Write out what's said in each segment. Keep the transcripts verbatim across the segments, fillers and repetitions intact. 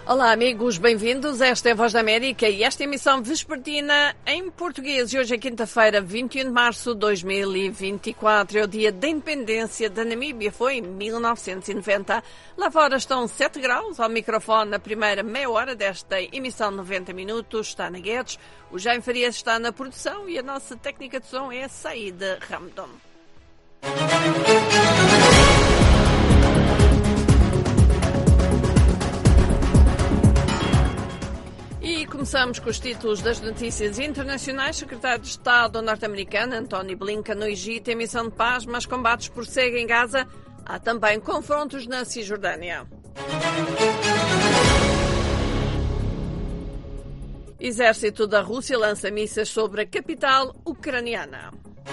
Olá amigos, bem-vindos. Esta é a Voz da América e esta emissão vespertina em português. E hoje é quinta-feira, vinte e um de março de dois mil e vinte e quatro. É o dia da independência da Namíbia. Foi em mil novecentos e noventa. Lá fora estão sete graus. Ao microfone, na primeira meia hora desta emissão noventa minutos, está na Guedes. O Jaime Farias está na produção e a nossa técnica de som é a Saída Ramdom. E começamos com os títulos das notícias internacionais. Secretário de Estado norte-americano Antony Blinken no Egito em missão de paz, mas combates prosseguem em Gaza. Há também confrontos na Cisjordânia. Exército da Rússia lança mísseis sobre a capital ucraniana.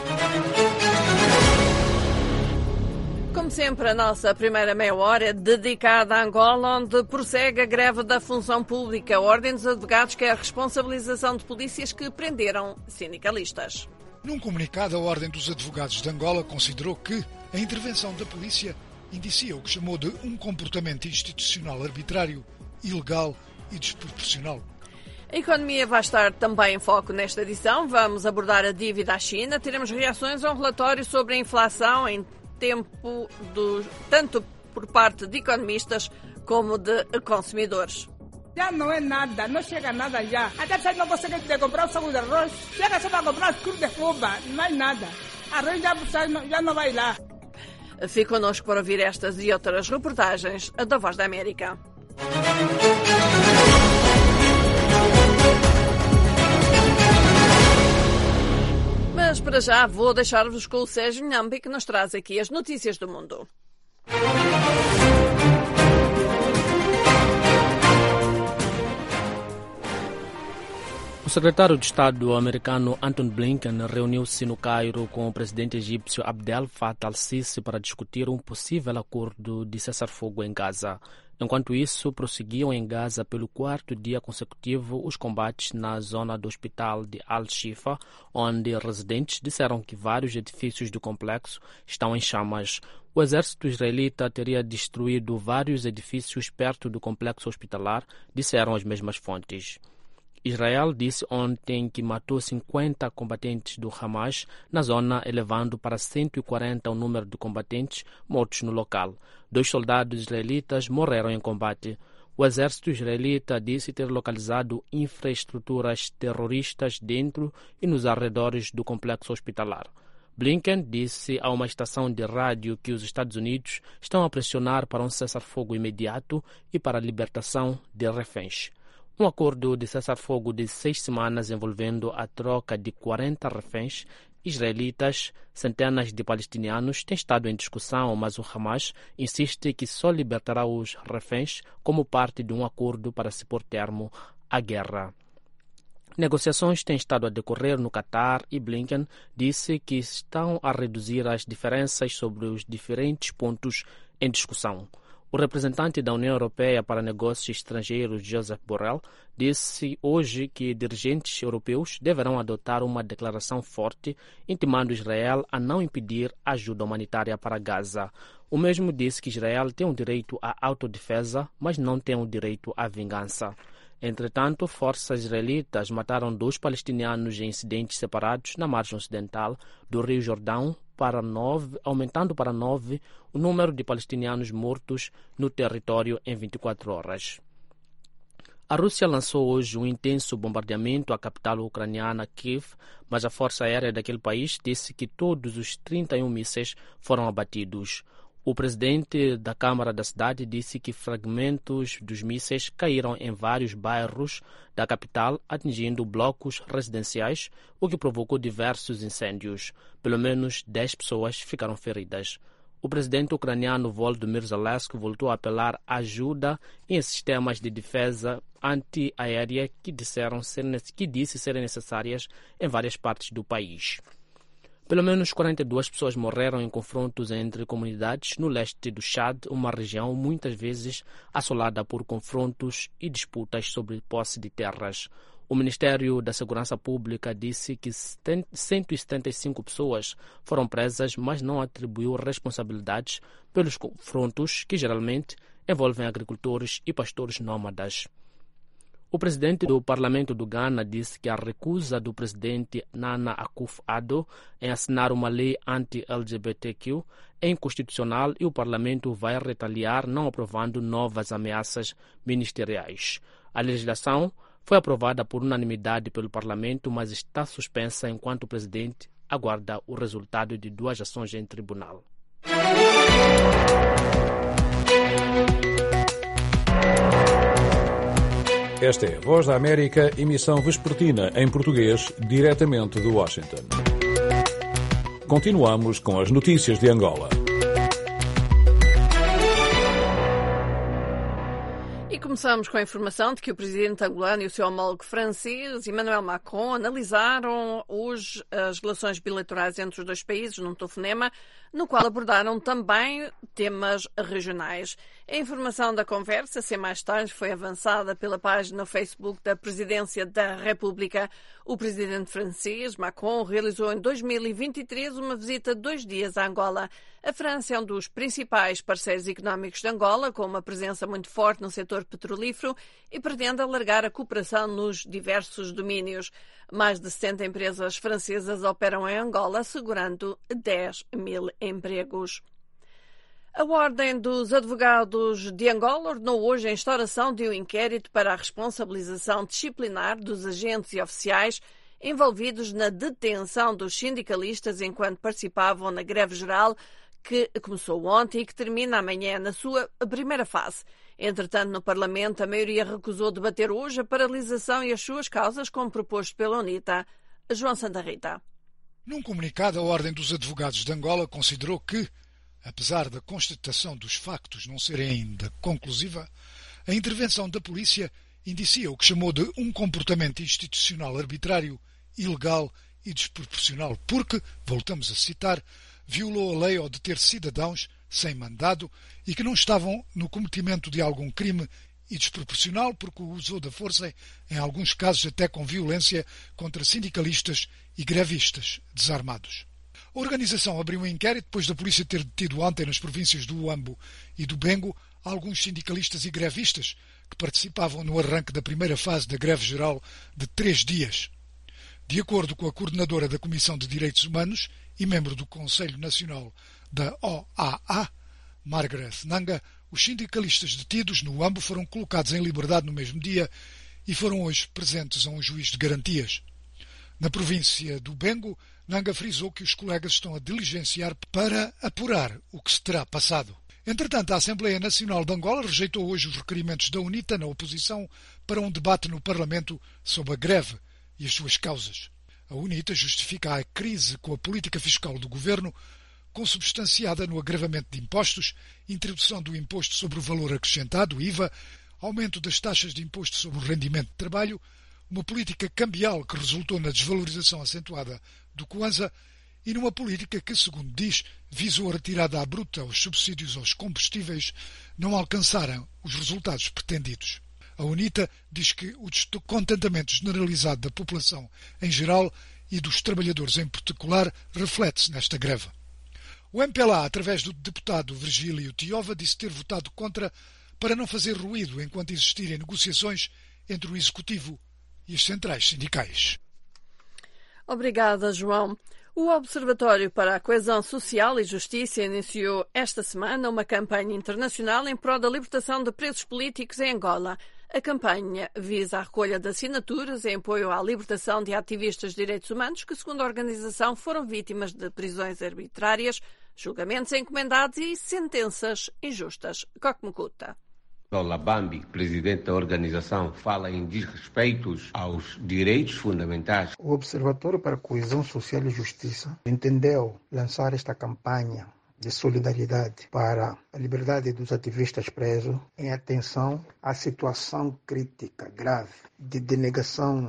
Como sempre, a nossa primeira meia hora é dedicada a Angola, onde prossegue a greve da função pública. A Ordem dos Advogados quer responsabilização de polícias que prenderam sindicalistas. Num comunicado, a Ordem dos Advogados de Angola considerou que a intervenção da polícia indicia o que chamou de um comportamento institucional arbitrário, ilegal e desproporcional. A economia vai estar também em foco nesta edição. Vamos abordar a dívida à China. Teremos reações a um relatório sobre a inflação em tempo do, tanto por parte de economistas como de consumidores. Já não é nada, não chega nada já. Até você não consegue comprar o saco de arroz, chega só para comprar os de fuba, não é nada. Arroz já, já não vai lá. Fique connosco para ouvir estas e outras reportagens da Voz da América. Mas para já vou deixar-vos com o Sérgio Nhambi, que nos traz aqui as notícias do mundo. O secretário de Estado americano Antony Blinken reuniu-se no Cairo com o presidente egípcio Abdel Fattah al-Sisi para discutir um possível acordo de cessar-fogo em Gaza. Enquanto isso, prosseguiam em Gaza pelo quarto dia consecutivo os combates na zona do hospital de Al-Shifa, onde residentes disseram que vários edifícios do complexo estão em chamas. O exército israelita teria destruído vários edifícios perto do complexo hospitalar, disseram as mesmas fontes. Israel disse ontem que matou cinquenta combatentes do Hamas na zona, elevando para cento e quarenta o número de combatentes mortos no local. Dois soldados israelitas morreram em combate. O exército israelita disse ter localizado infraestruturas terroristas dentro e nos arredores do complexo hospitalar. Blinken disse a uma estação de rádio que os Estados Unidos estão a pressionar para um cessar-fogo imediato e para a libertação de reféns. Um acordo de cessar-fogo de seis semanas envolvendo a troca de quarenta reféns israelitas, centenas de palestinianos, tem estado em discussão, mas o Hamas insiste que só libertará os reféns como parte de um acordo para se pôr termo à guerra. Negociações têm estado a decorrer no Catar e Blinken disse que estão a reduzir as diferenças sobre os diferentes pontos em discussão. O representante da União Europeia para Negócios Estrangeiros, Josep Borrell, disse hoje que dirigentes europeus deverão adotar uma declaração forte, intimando Israel a não impedir ajuda humanitária para Gaza. O mesmo disse que Israel tem o direito à autodefesa, mas não tem o direito à vingança. Entretanto, forças israelitas mataram dois palestinianos em incidentes separados na margem ocidental do Rio Jordão, para nove, aumentando para nove o número de palestinianos mortos no território em vinte e quatro horas. A Rússia lançou hoje um intenso bombardeamento à capital ucraniana Kiev, mas a força aérea daquele país disse que todos os trinta e um mísseis foram abatidos. O presidente da Câmara da cidade disse que fragmentos dos mísseis caíram em vários bairros da capital, atingindo blocos residenciais, o que provocou diversos incêndios. Pelo menos dez pessoas ficaram feridas. O presidente ucraniano Volodymyr Zelensky voltou a apelar à ajuda em sistemas de defesa antiaérea que, disseram ser, que disse serem necessárias em várias partes do país. Pelo menos quarenta e duas pessoas morreram em confrontos entre comunidades no leste do Chad, uma região muitas vezes assolada por confrontos e disputas sobre posse de terras. O Ministério da Segurança Pública disse que cento e setenta e cinco pessoas foram presas, mas não atribuiu responsabilidades pelos confrontos que geralmente envolvem agricultores e pastores nómadas. O presidente do Parlamento do Ghana disse que a recusa do presidente Nana Akufo-Addo em assinar uma lei anti-L G B T Q é inconstitucional e o Parlamento vai retaliar não aprovando novas ameaças ministeriais. A legislação foi aprovada por unanimidade pelo Parlamento, mas está suspensa enquanto o presidente aguarda o resultado de duas ações em tribunal. Esta é a Voz da América, emissão vespertina em português, diretamente de Washington. Continuamos com as notícias de Angola. E começamos com a informação de que o presidente angolano e o seu homólogo francês, Emmanuel Macron, analisaram hoje as relações bilaterais entre os dois países num telefonema, no qual abordaram também temas regionais. A informação da conversa, sem mais tarde, foi avançada pela página no Facebook da Presidência da República. O presidente francês, Macron, realizou em dois mil e vinte e três uma visita de dois dias a Angola. A França é um dos principais parceiros económicos de Angola, com uma presença muito forte no setor petrolífero e pretende alargar a cooperação nos diversos domínios. Mais de setenta empresas francesas operam em Angola, assegurando dez mil empregos. A Ordem dos Advogados de Angola ordenou hoje a instauração de um inquérito para a responsabilização disciplinar dos agentes e oficiais envolvidos na detenção dos sindicalistas enquanto participavam na greve geral que começou ontem e que termina amanhã na sua primeira fase. Entretanto, no Parlamento, a maioria recusou debater hoje a paralisação e as suas causas, como proposto pela UNITA. João Santa Rita. Num comunicado, a Ordem dos Advogados de Angola considerou que, apesar da constatação dos factos não serem ainda conclusiva, a intervenção da polícia indicia o que chamou de um comportamento institucional arbitrário, ilegal e desproporcional, porque, voltamos a citar, violou a lei ao deter cidadãos sem mandado e que não estavam no cometimento de algum crime e desproporcional porque usou da força, em alguns casos até com violência, contra sindicalistas e grevistas desarmados. A organização abriu um inquérito depois da polícia ter detido ontem nas províncias do Huambo e do Bengo alguns sindicalistas e grevistas que participavam no arranque da primeira fase da greve geral de três dias. De acordo com a coordenadora da Comissão de Direitos Humanos e membro do Conselho Nacional da O A A, Margaret Nanga, os sindicalistas detidos no Huambo foram colocados em liberdade no mesmo dia e foram hoje presentes a um juiz de garantias. Na província do Bengo, Nanga frisou que os colegas estão a diligenciar para apurar o que se terá passado. Entretanto, a Assembleia Nacional de Angola rejeitou hoje os requerimentos da UNITA na oposição para um debate no Parlamento sobre a greve e as suas causas. A UNITA justifica a crise com a política fiscal do governo, consubstanciada no agravamento de impostos, introdução do imposto sobre o valor acrescentado, I V A, aumento das taxas de imposto sobre o rendimento de trabalho, uma política cambial que resultou na desvalorização acentuada do Kwanza e numa política que, segundo diz, visou a retirada à bruta aos subsídios aos combustíveis, não alcançaram os resultados pretendidos. A UNITA diz que o descontentamento generalizado da população em geral e dos trabalhadores em particular reflete-se nesta greve. O M P L A, através do deputado Virgílio Tiova, disse ter votado contra para não fazer ruído enquanto existirem negociações entre o Executivo e as centrais sindicais. Obrigada, João. O Observatório para a Coesão Social e Justiça iniciou esta semana uma campanha internacional em prol da libertação de presos políticos em Angola. A campanha visa a recolha de assinaturas em apoio à libertação de ativistas de direitos humanos que, segundo a organização, foram vítimas de prisões arbitrárias, julgamentos encomendados e sentenças injustas. Kokmukuta. Lola Bambi, presidente da organização, fala em desrespeitos aos direitos fundamentais. O Observatório para a Coesão Social e Justiça entendeu lançar esta campanha de solidariedade para a liberdade dos ativistas presos em atenção à situação crítica, grave, de denegação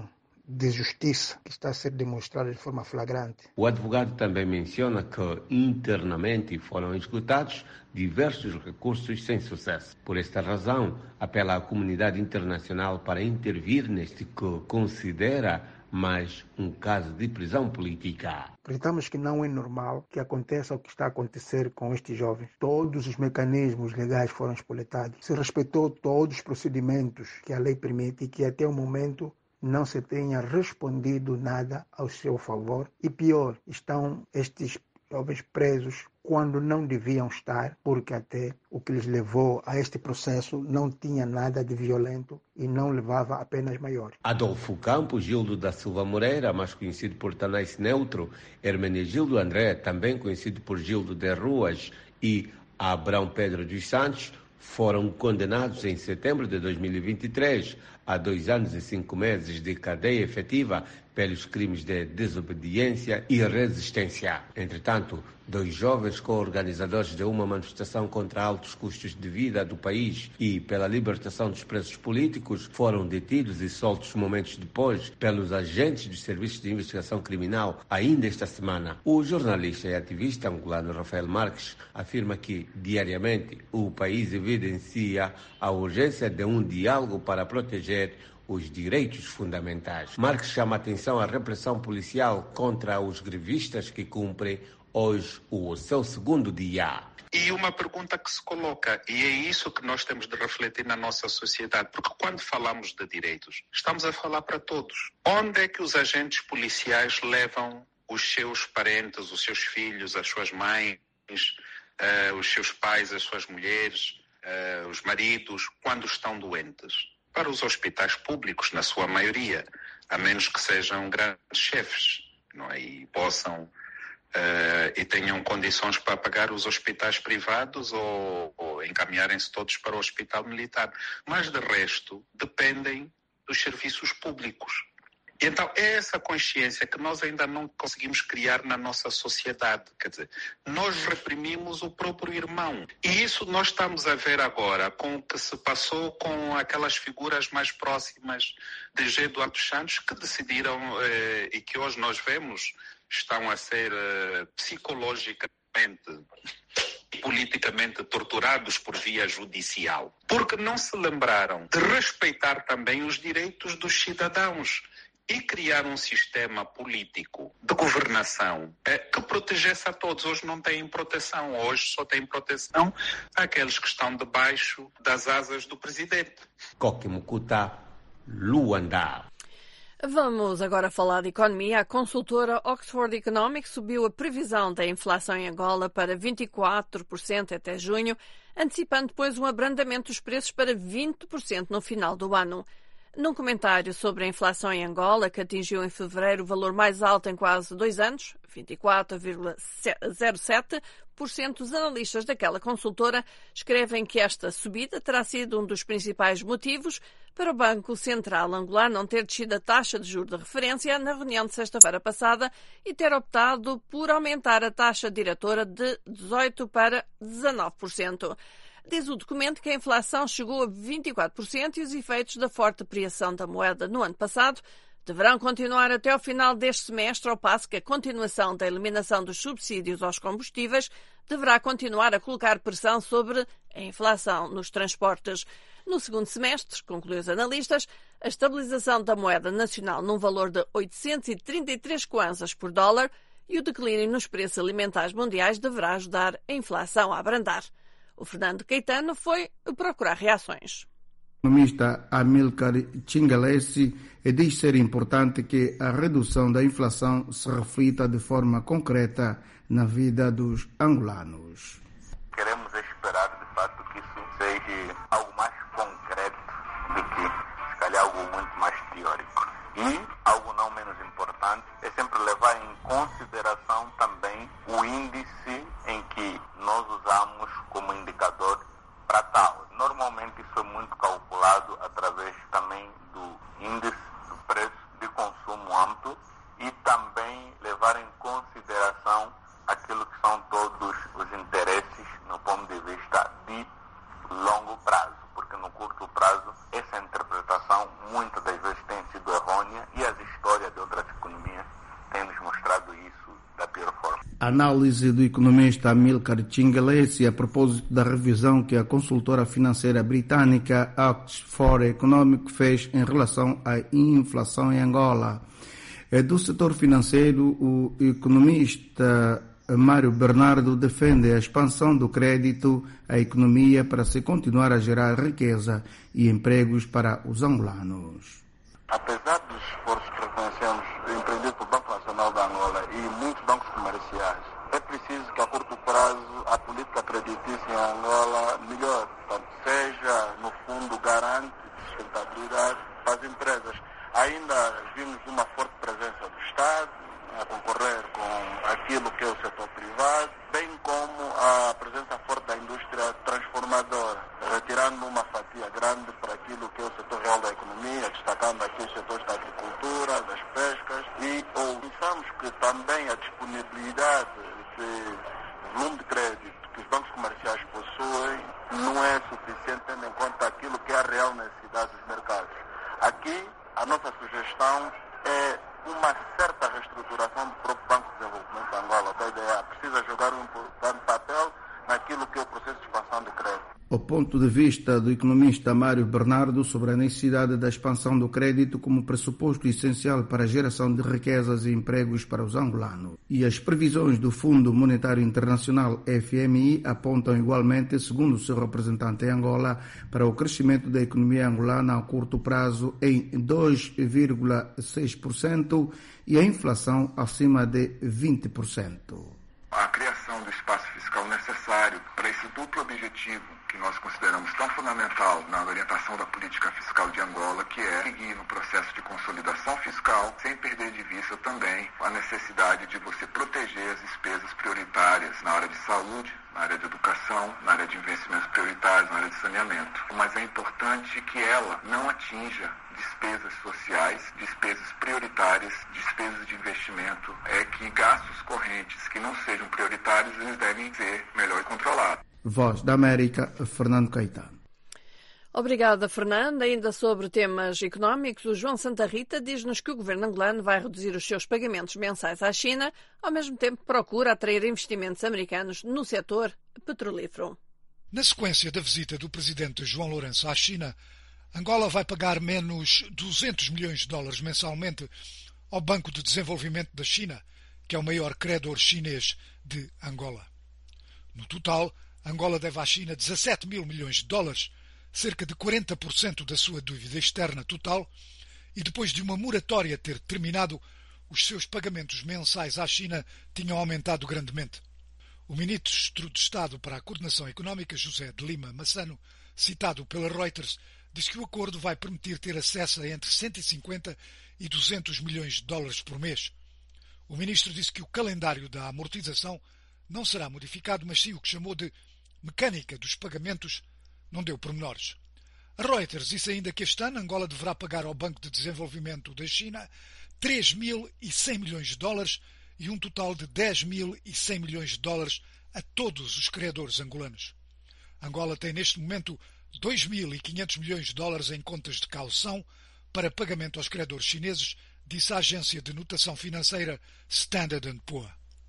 de justiça que está a ser demonstrada de forma flagrante. O advogado também menciona que internamente foram esgotados diversos recursos sem sucesso. Por esta razão, apela à comunidade internacional para intervir neste que considera mais um caso de prisão política. Acreditamos que não é normal que aconteça o que está a acontecer com estes jovens. Todos os mecanismos legais foram espoletados. Se respeitou todos os procedimentos que a lei permite e que até o momento não se tenha respondido nada ao seu favor. E pior, estão estes jovens presos quando não deviam estar, porque até o que lhes levou a este processo não tinha nada de violento e não levava a penas maiores. Adolfo Campos, Gildo da Silva Moreira, mais conhecido por Tanais Neutro, Hermenegildo André, também conhecido por Gildo de Ruas, e Abrão Pedro dos Santos, foram condenados em setembro de dois mil e vinte e três a dois anos e cinco meses de cadeia efetiva pelos crimes de desobediência e resistência. Entretanto, dois jovens co-organizadores de uma manifestação contra altos custos de vida do país e pela libertação dos presos políticos foram detidos e soltos momentos depois pelos agentes dos serviços de investigação criminal ainda esta semana. O jornalista e ativista angolano Rafael Marques afirma que, diariamente, o país evidencia a urgência de um diálogo para proteger os direitos fundamentais. Marques chama a atenção à repressão policial contra os grevistas que cumprem hoje o seu segundo dia. E uma pergunta que se coloca, e é isso que nós temos de refletir na nossa sociedade, porque quando falamos de direitos, estamos a falar para todos. Onde é que os agentes policiais levam os seus parentes, os seus filhos, as suas mães, uh, os seus pais, as suas mulheres, uh, os maridos, quando estão doentes? Para os hospitais públicos, na sua maioria, a menos que sejam grandes chefes, não é? E possam Uh, e tenham condições para pagar os hospitais privados ou, ou encaminharem-se todos para o hospital militar. Mas, de resto, dependem dos serviços públicos. E então, é essa consciência que nós ainda não conseguimos criar na nossa sociedade. Quer dizer, nós reprimimos o próprio irmão. E isso nós estamos a ver agora com o que se passou com aquelas figuras mais próximas de G. Eduardo Santos que decidiram, eh, e que hoje nós vemos, estão a ser uh, psicologicamente e politicamente torturados por via judicial. Porque não se lembraram de respeitar também os direitos dos cidadãos e criar um sistema político de governação eh, que protegesse a todos. Hoje não têm proteção. Hoje só têm proteção aqueles que estão debaixo das asas do presidente. Coque Mucuta, Luanda. Vamos agora falar de economia. A consultora Oxford Economics subiu a previsão da inflação em Angola para vinte e quatro por cento até junho, antecipando depois um abrandamento dos preços para vinte por cento no final do ano. Num comentário sobre a inflação em Angola, que atingiu em fevereiro o valor mais alto em quase dois anos, vinte e quatro vírgula zero sete por cento, os analistas daquela consultora escrevem que esta subida terá sido um dos principais motivos para o Banco Central angolano não ter descido a taxa de juros de referência na reunião de sexta-feira passada e ter optado por aumentar a taxa diretora de dezoito por cento para dezanove por cento. Diz o documento que a inflação chegou a vinte e quatro por cento e os efeitos da forte apreciação da moeda no ano passado deverão continuar até ao final deste semestre, ao passo que a continuação da eliminação dos subsídios aos combustíveis deverá continuar a colocar pressão sobre a inflação nos transportes. No segundo semestre, concluem os analistas, a estabilização da moeda nacional num valor de oitocentos e trinta e três kwanzas por dólar e o declínio nos preços alimentares mundiais deverá ajudar a inflação a abrandar. O Fernando Caetano foi procurar reações. O economista Amilcar Chingalesi diz ser importante que a redução da inflação se reflita de forma concreta na vida dos angolanos. Queremos esperar, de fato, que isso seja algo mais concreto do que, se calhar, algo muito mais teórico. E, algo não menos importante, é sempre levar em consideração também o índice em que nós usamos como indicador para tal. Normalmente isso é muito calculado através também do índice do preço de consumo amplo e também levar em consideração aquilo que são todos os interesses no ponto de vista de longo prazo, porque no curto prazo, essa interpretação muitas das vezes tem sido errônea e as histórias de outras economias têm nos mostrado isso da pior forma. Análise do economista Amilcar Chingalesi a propósito da revisão que a consultora financeira britânica Oxford Economic fez em relação à inflação em Angola. Do setor financeiro, o economista Mário Bernardo defende a expansão do crédito à economia para se continuar a gerar riqueza e empregos para os angolanos. Apesar dos esforços que reconhecemos empreendidos pelo Banco Nacional da Angola e muitos bancos comerciais, é preciso que a curto prazo a política creditícia em Angola melhore, portanto, seja no fundo garante de sustentabilidade para as empresas. Ainda vimos uma forte presença do Estado a concorrer com aquilo que é o setor privado, bem como a presença forte da indústria transformadora, retirando uma fatia grande para aquilo que é o setor real da economia, destacando aqui os setores da agricultura, das pescas, e ou pensamos que também a disponibilidade de volume de crédito que os bancos comerciais possuem não é suficiente, tendo em conta aquilo que é a real necessidade dos mercados. Aqui, a nossa sugestão é uma certa reestruturação do próprio Banco de Desenvolvimento de Angola. A ideia precisa jogar um importante papel naquilo que é o processo de expansão de crédito. O ponto de vista do economista Mário Bernardo sobre a necessidade da expansão do crédito como pressuposto essencial para a geração de riquezas e empregos para os angolanos. E as previsões do Fundo Monetário Internacional F M I apontam igualmente, segundo o seu representante em Angola, para o crescimento da economia angolana a curto prazo em dois vírgula seis por cento e a inflação acima de vinte por cento. A criação do espaço fiscal necessário para esse duplo objetivo que nós consideramos tão fundamental na orientação da política fiscal de Angola, que é seguir no processo de consolidação fiscal, sem perder de vista também a necessidade de você proteger as despesas prioritárias na área de saúde, na área de educação, na área de investimentos prioritários, na área de saneamento. Mas é importante que ela não atinja despesas sociais, despesas prioritárias, despesas de investimento, é que gastos correntes que não sejam prioritários, eles devem ser melhor controlados. Voz da América, Fernando Caetano. Obrigada, Fernando. Ainda sobre temas económicos, o João Santa Rita diz-nos que o governo angolano vai reduzir os seus pagamentos mensais à China, ao mesmo tempo que procura atrair investimentos americanos no setor petrolífero. Na sequência da visita do presidente João Lourenço à China, Angola vai pagar menos duzentos milhões de dólares mensalmente ao Banco de Desenvolvimento da China, que é o maior credor chinês de Angola. No total, Angola deve à China dezassete mil milhões de dólares, cerca de quarenta por cento da sua dívida externa total, e depois de uma moratória ter terminado, os seus pagamentos mensais à China tinham aumentado grandemente. O ministro de Estado para a Coordenação Económica, José de Lima Massano, citado pela Reuters, diz que o acordo vai permitir ter acesso a entre cento e cinquenta e duzentos milhões de dólares por mês. O ministro disse que o calendário da amortização não será modificado, mas sim o que chamou de mecânica dos pagamentos, não deu pormenores. A Reuters disse ainda que este ano Angola deverá pagar ao Banco de Desenvolvimento da China três mil e cem milhões de dólares e um total de dez mil e cem milhões de dólares a todos os credores angolanos. Angola tem neste momento dois mil e quinhentos milhões de dólares em contas de caução para pagamento aos credores chineses, disse a agência de notação financeira Standard and Poor.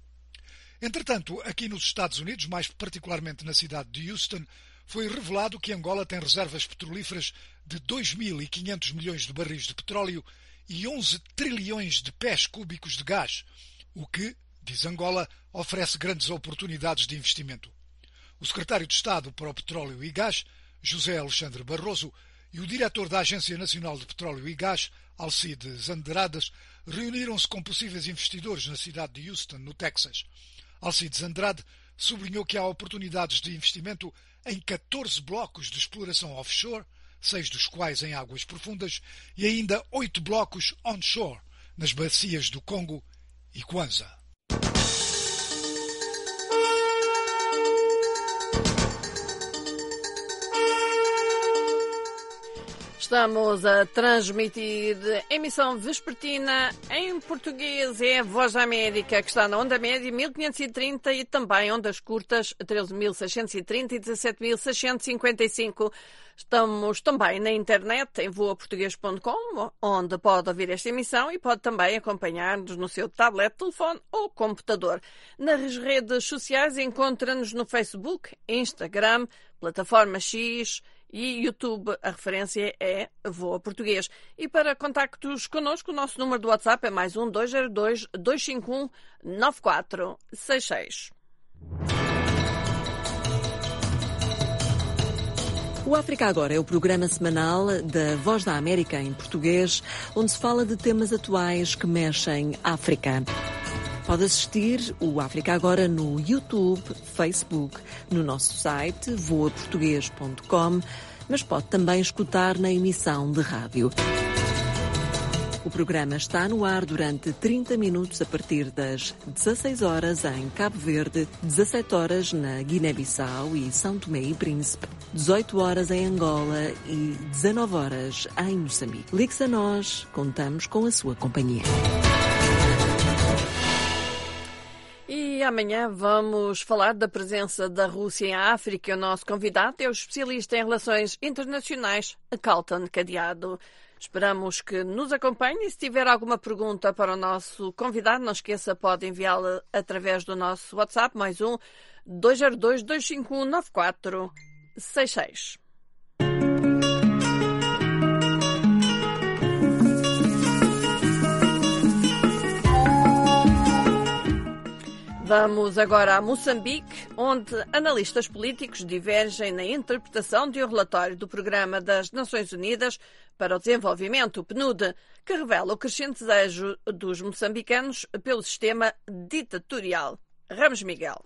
Entretanto, aqui nos Estados Unidos, mais particularmente na cidade de Houston, foi revelado que Angola tem reservas petrolíferas de dois mil e quinhentos milhões de barris de petróleo e onze trilhões de pés cúbicos de gás, o que, diz Angola, oferece grandes oportunidades de investimento. O secretário de Estado para o Petróleo e Gás, José Alexandre Barroso, e o diretor da Agência Nacional de Petróleo e Gás, Alcides Andradas, reuniram-se com possíveis investidores na cidade de Houston, no Texas. Alcides Andrade sublinhou que há oportunidades de investimento em catorze blocos de exploração offshore, seis dos quais em águas profundas, e ainda oito blocos onshore, nas bacias do Congo e Kwanza. Estamos a transmitir emissão vespertina em português. É a Voz da América, que está na onda média mil quinhentos e trinta e também ondas curtas treze mil seiscentos e trinta e dezassete mil seiscentos e cinquenta e cinco. Estamos também na internet em voa português ponto com, onde pode ouvir esta emissão e pode também acompanhar-nos no seu tablet, telefone ou computador. Nas redes sociais encontra-nos no Facebook, Instagram, Plataforma X e YouTube. A referência é Voa Português. E para contactos connosco, o nosso número do WhatsApp é mais um dois zero dois, dois cinco um, nove quatro seis seis. O África Agora é o programa semanal da Voz da América em português, onde se fala de temas atuais que mexem África. Pode assistir o África Agora no YouTube, Facebook, no nosso site voa português ponto com, mas pode também escutar na emissão de rádio. O programa está no ar durante trinta minutos a partir das dezasseis horas em Cabo Verde, dezassete horas na Guiné-Bissau e São Tomé e Príncipe, dezoito horas em Angola e dezanove horas em Moçambique. Ligue-se a nós, contamos com a sua companhia. E amanhã vamos falar da presença da Rússia em África. O nosso convidado é o especialista em relações internacionais, Carlton Cadeado. Esperamos que nos acompanhe e se tiver alguma pergunta para o nosso convidado, não esqueça, pode enviá-la através do nosso WhatsApp, mais um dois zero dois, dois cinco um, nove quatro seis seis. Vamos agora a Moçambique, onde analistas políticos divergem na interpretação de um relatório do Programa das Nações Unidas para o Desenvolvimento, o P N U D, que revela o crescente desejo dos moçambicanos pelo sistema ditatorial. Ramos Miguel.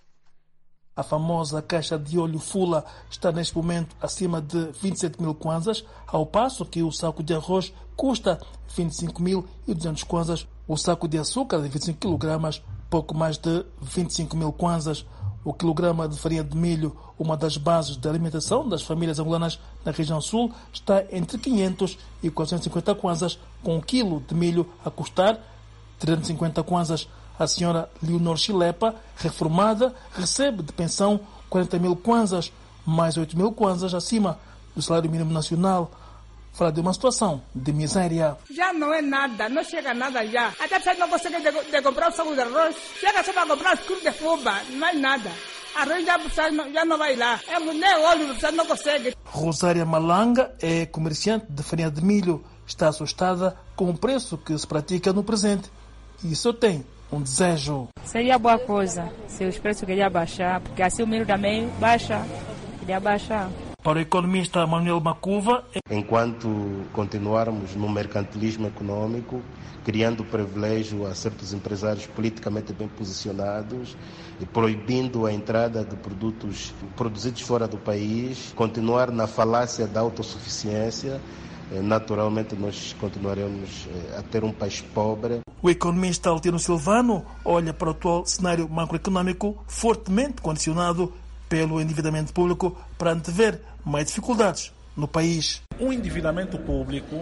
A famosa caixa de óleo Fula está neste momento acima de vinte e sete mil kwanzas, ao passo que o saco de arroz custa vinte e cinco mil e duzentos kwanzas, o saco de açúcar de vinte e cinco quilogramas, pouco mais de vinte e cinco mil kwanzas. O quilograma de farinha de milho, uma das bases de alimentação das famílias angolanas na região sul, está entre quinhentos e quatrocentos e cinquenta kwanzas, com um quilo de milho a custar trezentos e cinquenta kwanzas. A senhora Leonor Chilepa, reformada, recebe de pensão quarenta mil kwanzas, mais oito mil kwanzas acima do salário mínimo nacional. Fala de uma situação de miséria. Já não é nada, não chega nada já. Até você não consegue de, de comprar o saco de arroz. Chega só para comprar os quilos de fuba, não é nada. Arroz já, já não vai lá. É nem óleo, você não consegue. Rosária Malanga é comerciante de farinha de milho. Está assustada com o preço que se pratica no presente. E só tem um desejo. Seria boa coisa se os preços queriam baixar, porque assim o milho também baixa. Queria baixar. Para o economista Manuel Macuva, enquanto continuarmos no mercantilismo econômico, criando privilégio a certos empresários politicamente bem posicionados e proibindo a entrada de produtos produzidos fora do país, continuar na falácia da autossuficiência, naturalmente nós continuaremos a ter um país pobre. O economista Altino Silvano olha para o atual cenário macroeconômico fortemente condicionado pelo endividamento público para antever mais dificuldades no país. O endividamento público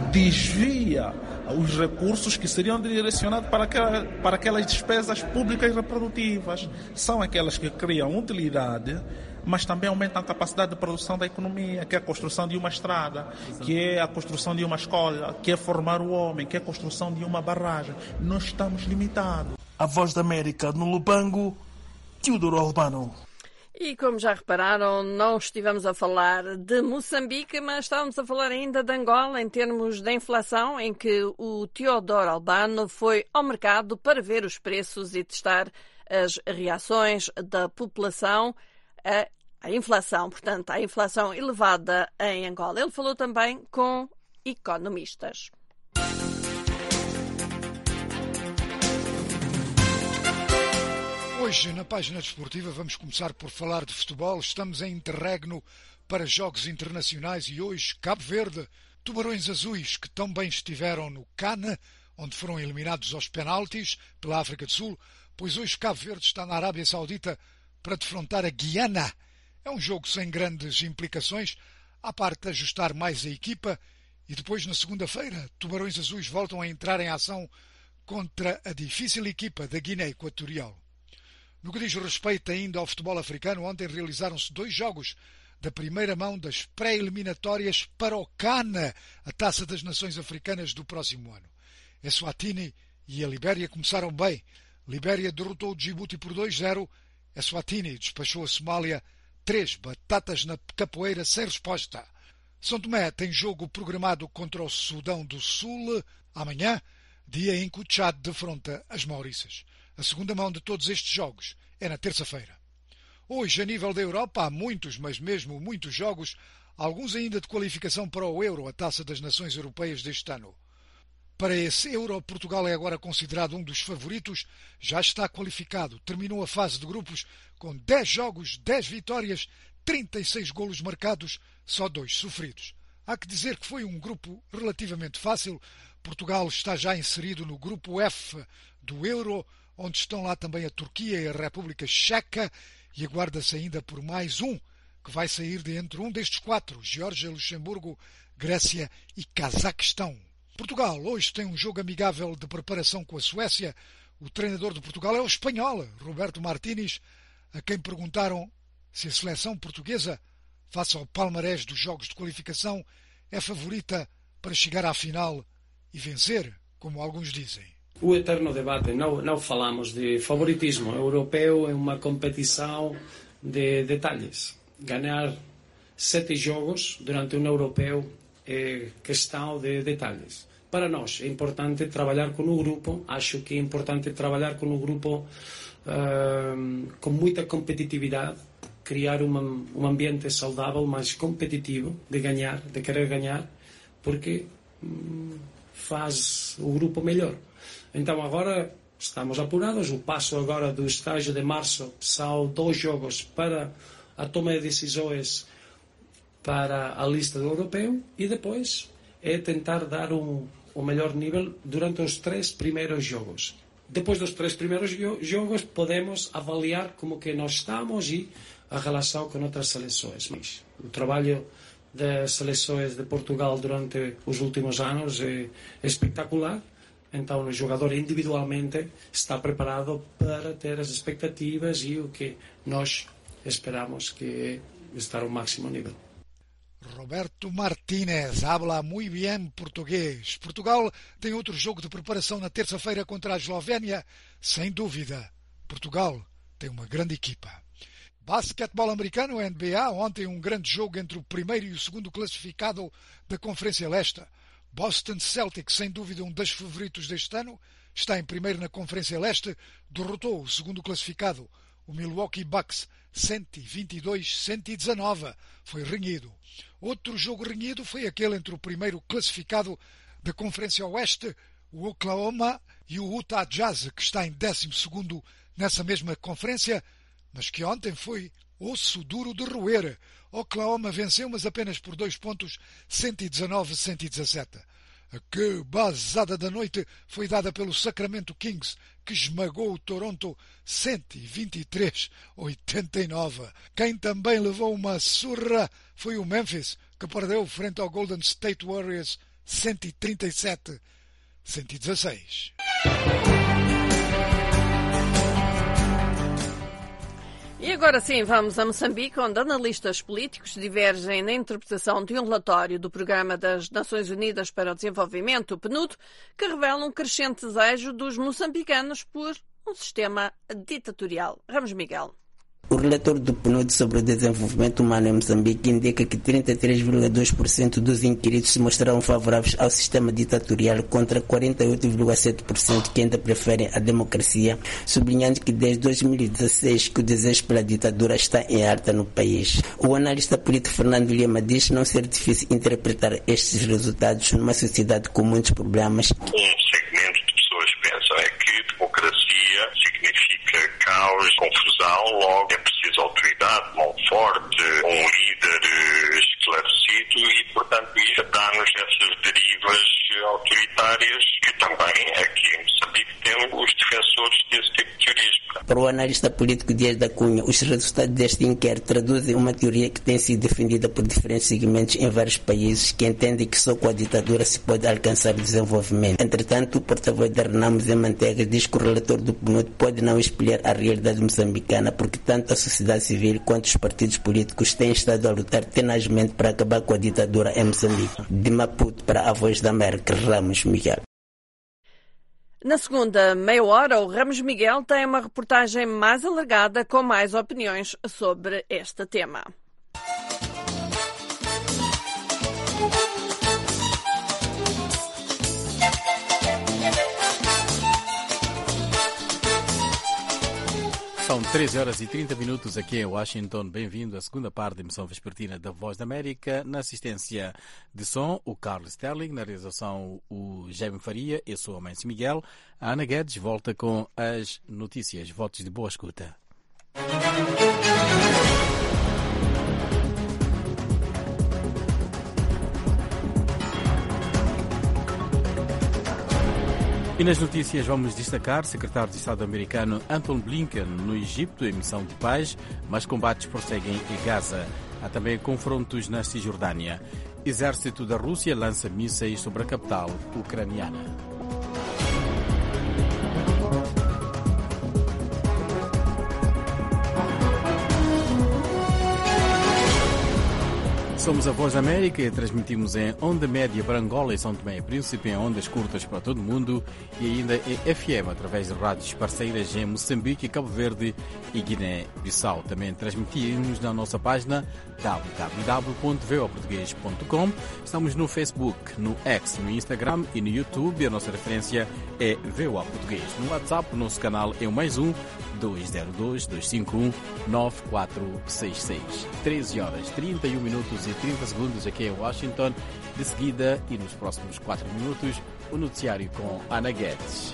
desvia os recursos que seriam direcionados para, aquela, para aquelas despesas públicas reprodutivas. São aquelas que criam utilidade, mas também aumentam a capacidade de produção da economia, que é a construção de uma estrada, que é a construção de uma escola, que é formar o homem, que é a construção de uma barragem. Nós estamos limitados. A Voz da América no Lubango, Teodoro Albano. E como já repararam, não estivemos a falar de Moçambique, mas estávamos a falar ainda de Angola em termos de inflação, em que o Teodoro Albano foi ao mercado para ver os preços e testar as reações da população a a inflação, portanto, a inflação elevada em Angola. Ele falou também com economistas. Hoje, na página desportiva, vamos começar por falar de futebol. Estamos em interregno para jogos internacionais e hoje, Cabo Verde, Tubarões Azuis, que tão bem estiveram no Cana, onde foram eliminados aos penaltis pela África do Sul, pois hoje Cabo Verde está na Arábia Saudita para defrontar a Guiana. É um jogo sem grandes implicações, à parte de ajustar mais a equipa E depois, na segunda-feira, Tubarões Azuis voltam a entrar em ação contra a difícil equipa da Guiné Equatorial. No que diz respeito ainda ao futebol africano, ontem realizaram-se dois jogos da primeira mão das pré-eliminatórias para o CAN, a Taça das Nações Africanas do próximo ano. Eswatini e a Libéria começaram bem. Libéria derrotou o Djibouti por dois a zero. Eswatini despachou a Somália três batatas na capoeira sem resposta. São Tomé tem jogo programado contra o Sudão do Sul amanhã, dia em que o Tchad defronta as Maurícias. A segunda mão de todos estes jogos é na terça-feira. Hoje, a nível da Europa, há muitos, mas mesmo muitos jogos, alguns ainda de qualificação para o Euro, a Taça das Nações Europeias deste ano. Para esse Euro, Portugal é agora considerado um dos favoritos, já está qualificado, terminou a fase de grupos com dez jogos, dez vitórias, trinta e seis golos marcados, só dois sofridos. Há que dizer que foi um grupo relativamente fácil. Portugal está já inserido no grupo F do Euro, onde estão lá também a Turquia e a República Checa, e aguarda-se ainda por mais um, que vai sair de entre um destes quatro, Geórgia, Luxemburgo, Grécia e Cazaquistão. Portugal hoje tem um jogo amigável de preparação com a Suécia. O treinador de Portugal é o espanhol, Roberto Martínez, a quem perguntaram se a seleção portuguesa, face ao palmarés dos jogos de qualificação, é favorita para chegar à final e vencer, como alguns dizem. O eterno debate, não, não falamos de favoritismo. O europeu é uma competição de detalhes. Ganhar sete jogos durante um europeu é questão de detalhes. Para nós é importante trabalhar com o grupo. Acho que é importante trabalhar com o grupo uh, com muita competitividade, criar uma, um ambiente saudável, mais competitivo, de ganhar, de querer ganhar, porque um, faz o grupo melhor. Então agora estamos apurados. O passo agora do estágio de março são dois jogos para a toma de decisões para a lista do europeu e depois é tentar dar um, um melhor nível durante os três primeiros jogos. Depois dos três primeiros jogos podemos avaliar como que nós estamos e a relação com outras seleções. Mas o trabalho das seleções de Portugal durante os últimos anos é espetacular. Então o jogador individualmente está preparado para ter as expectativas e o que nós esperamos que é estar ao máximo nível. Roberto Martínez habla muito bem português. Portugal tem outro jogo de preparação na terça-feira contra a Eslovénia. Sem dúvida, Portugal tem uma grande equipa. Basquetebol americano, N B A, ontem um grande jogo entre o primeiro e o segundo classificado da Conferência Leste. Boston Celtics, sem dúvida um dos favoritos deste ano, está em primeiro na Conferência Leste, derrotou o segundo classificado, o Milwaukee Bucks, cento e vinte e dois a cento e dezanove. Foi renhido. Outro jogo renhido foi aquele entre o primeiro classificado da Conferência Oeste, o Oklahoma, e o Utah Jazz, que está em décimo segundo nessa mesma conferência, mas que ontem foi osso duro de roer. Oklahoma venceu, mas apenas por dois pontos, cento e dezanove a cento e dezassete. A que basada da noite foi dada pelo Sacramento Kings, que esmagou o Toronto cento e vinte e três a oitenta e nove. Quem também levou uma surra foi o Memphis, que perdeu frente ao Golden State Warriors cento e trinta e sete a cento e dezasseis. E agora sim, vamos a Moçambique, onde analistas políticos divergem na interpretação de um relatório do Programa das Nações Unidas para o Desenvolvimento, o P N U D, que revela um crescente desejo dos moçambicanos por um sistema ditatorial. Ramos Miguel. O relatório do P N U D sobre o desenvolvimento humano em Moçambique indica que trinta e três vírgula dois por cento dos inquiridos se mostraram favoráveis ao sistema ditatorial contra quarenta e oito vírgula sete por cento que ainda preferem a democracia, sublinhando que desde dois mil e dezesseis que o desejo pela ditadura está em alta no país. O analista político Fernando Lima diz não ser difícil interpretar estes resultados numa sociedade com muitos problemas. Um segmento de pessoas pensam é que democracia significa caos, confusão, logo é preciso autoridade, mão forte, um líder esclarecido e, portanto, isso dá-nos essas derivas autoritárias que também aqui em Moçambique temos os defensores desse tipo de teorias. Para o analista político Dias da Cunha, os resultados deste inquérito traduzem uma teoria que tem sido defendida por diferentes segmentos em vários países que entendem que só com a ditadura se pode alcançar o desenvolvimento. Entretanto, o porta-voz da Renamo Zé Manteiga diz que o relator do P N U D pode não espelhar a realidade moçambicana porque tanto a sociedade civil quanto os partidos políticos têm estado a lutar tenazmente para acabar com a ditadura em Moçambique. De Maputo para a Voz da América, Ramos Miguel. Na segunda meia hora, o Ramos Miguel tem uma reportagem mais alargada com mais opiniões sobre este tema. São treze horas e trinta minutos aqui em Washington. Bem-vindo à segunda parte da emissão vespertina da Voz da América. Na assistência de som, o Carlos Sterling. Na realização, o Jaime Faria. Eu sou o Amancio Miguel. A Ana Guedes volta com as notícias. Votos de boa escuta. E nas notícias vamos destacar o secretário de Estado americano Antony Blinken no Egito em missão de paz, mas combates prosseguem em Gaza. Há também confrontos na Cisjordânia. Exército da Rússia lança mísseis sobre a capital ucraniana. Somos a Voz da América e transmitimos em onda média para Angola e São Tomé e Príncipe, em ondas curtas para todo o mundo e ainda em F M através de rádios parceiras em Moçambique, Cabo Verde e Guiné-Bissau. Também transmitimos na nossa página w w w ponto v o português ponto com. Estamos no Facebook, no X, no Instagram e no YouTube. A nossa referência é V O A Português. No WhatsApp, o nosso canal é o mais um dois zero dois, dois cinco um, nove quatro seis seis. treze horas, trinta e um minutos e trinta segundos aqui em Washington. De seguida e nos próximos quatro minutos, o noticiário com Ana Guedes.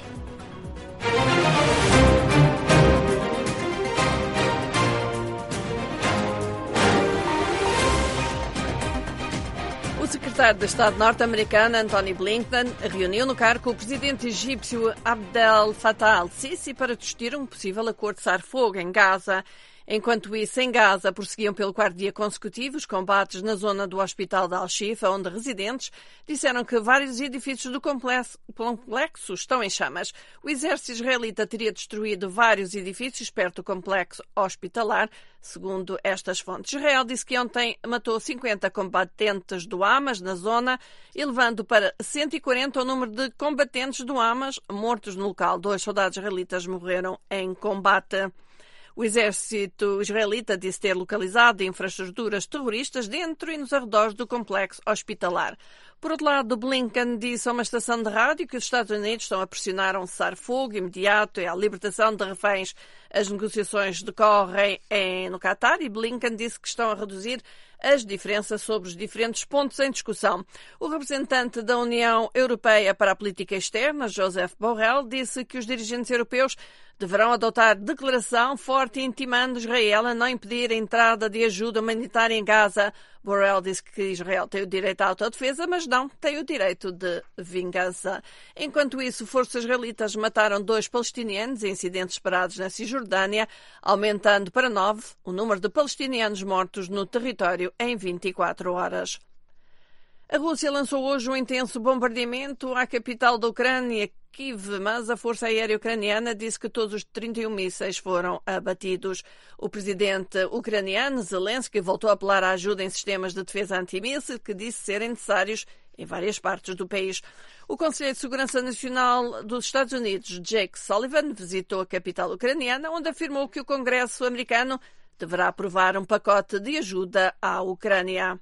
O secretário de Estado norte-americano Antony Blinken reuniu no cargo o presidente egípcio Abdel Fattah al-Sisi para discutir um possível acordo de cessar-fogo em Gaza. Enquanto isso, em Gaza, prosseguiam pelo quarto dia consecutivo os combates na zona do Hospital de Al-Shifa, onde residentes disseram que vários edifícios do complexo, complexo estão em chamas. O exército israelita teria destruído vários edifícios perto do complexo hospitalar, segundo estas fontes. Israel disse que ontem matou cinquenta combatentes do Hamas na zona, elevando para cento e quarenta o número de combatentes do Hamas mortos no local. Dois soldados israelitas morreram em combate. O exército israelita disse ter localizado infraestruturas terroristas dentro e nos arredores do complexo hospitalar. Por outro lado, Blinken disse a uma estação de rádio que os Estados Unidos estão a pressionar um cessar-fogo imediato e a libertação de reféns. As negociações decorrem em, no Catar e Blinken disse que estão a reduzir as diferenças sobre os diferentes pontos em discussão. O representante da União Europeia para a Política Externa, Josep Borrell, disse que os dirigentes europeus deverão adotar declaração forte intimando Israel a não impedir a entrada de ajuda humanitária em Gaza. Borrell disse que Israel tem o direito à autodefesa, mas não tem o direito de vingança. Enquanto isso, forças israelitas mataram dois palestinianos em incidentes esperados na Cisjordânia, aumentando para nove o número de palestinianos mortos no território em vinte e quatro horas. A Rússia lançou hoje um intenso bombardeamento à capital da Ucrânia, Kiev, mas a Força Aérea Ucraniana disse que todos os trinta e um mísseis foram abatidos. O presidente ucraniano, Zelensky, voltou a apelar à ajuda em sistemas de defesa antimíssil que disse serem necessários em várias partes do país. O Conselheiro de Segurança Nacional dos Estados Unidos, Jake Sullivan, visitou a capital ucraniana, onde afirmou que o Congresso americano deverá aprovar um pacote de ajuda à Ucrânia.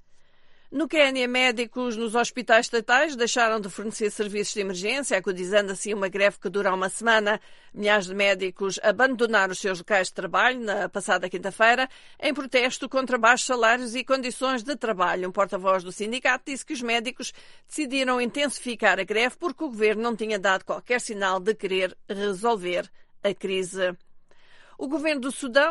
No Quênia, médicos nos hospitais estatais deixaram de fornecer serviços de emergência, acudizando assim uma greve que dura uma semana. Milhares de médicos abandonaram os seus locais de trabalho na passada quinta-feira em protesto contra baixos salários e condições de trabalho. Um porta-voz do sindicato disse que os médicos decidiram intensificar a greve porque o governo não tinha dado qualquer sinal de querer resolver a crise. O governo do Sudão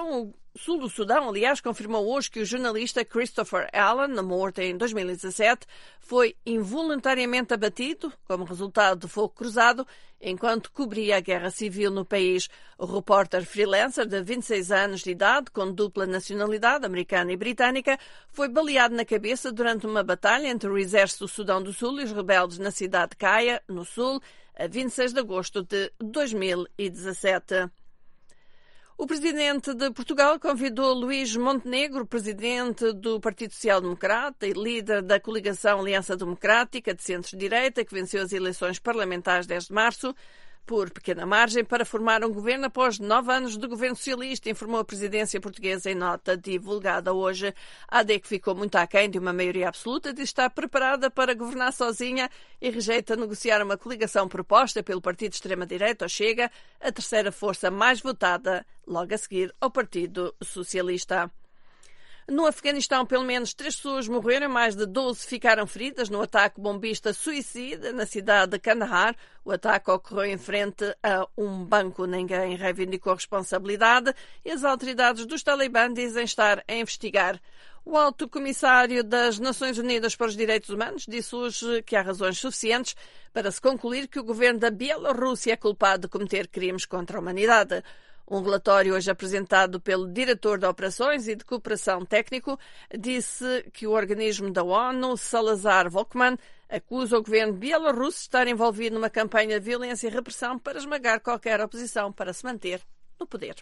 sul do Sudão, aliás, confirmou hoje que o jornalista Christopher Allen, morto em dois mil e dezassete, foi involuntariamente abatido como resultado de fogo cruzado enquanto cobria a guerra civil no país. O repórter freelancer de vinte e seis anos de idade, com dupla nacionalidade, americana e britânica, foi baleado na cabeça durante uma batalha entre o exército do Sudão do Sul e os rebeldes na cidade de Caia, no sul, a vinte e seis de agosto de dois mil e dezassete. O presidente de Portugal convidou Luís Montenegro, presidente do Partido Social Democrata e líder da coligação Aliança Democrática de centro-direita, que venceu as eleições parlamentares dez de março, por pequena margem, para formar um governo após nove anos de governo socialista, informou a presidência portuguesa em nota divulgada hoje. A AD, que ficou muito aquém de uma maioria absoluta, diz estar preparada para governar sozinha e rejeita negociar uma coligação proposta pelo partido de extrema-direita, o Chega, a terceira força mais votada, logo a seguir ao Partido Socialista. No Afeganistão, pelo menos três pessoas morreram, mais de doze ficaram feridas no ataque bombista suicida na cidade de Kandahar. O ataque ocorreu em frente a um banco. Ninguém reivindicou responsabilidade e as autoridades dos Talibã dizem estar a investigar. O alto comissário das Nações Unidas para os Direitos Humanos disse hoje que há razões suficientes para se concluir que o governo da Bielorrússia é culpado de cometer crimes contra a humanidade. Um relatório hoje apresentado pelo diretor de Operações e de Cooperação Técnico disse que o organismo da ONU, Salazar Volkman, acusa o governo bielorrusso de estar envolvido numa campanha de violência e repressão para esmagar qualquer oposição para se manter no poder.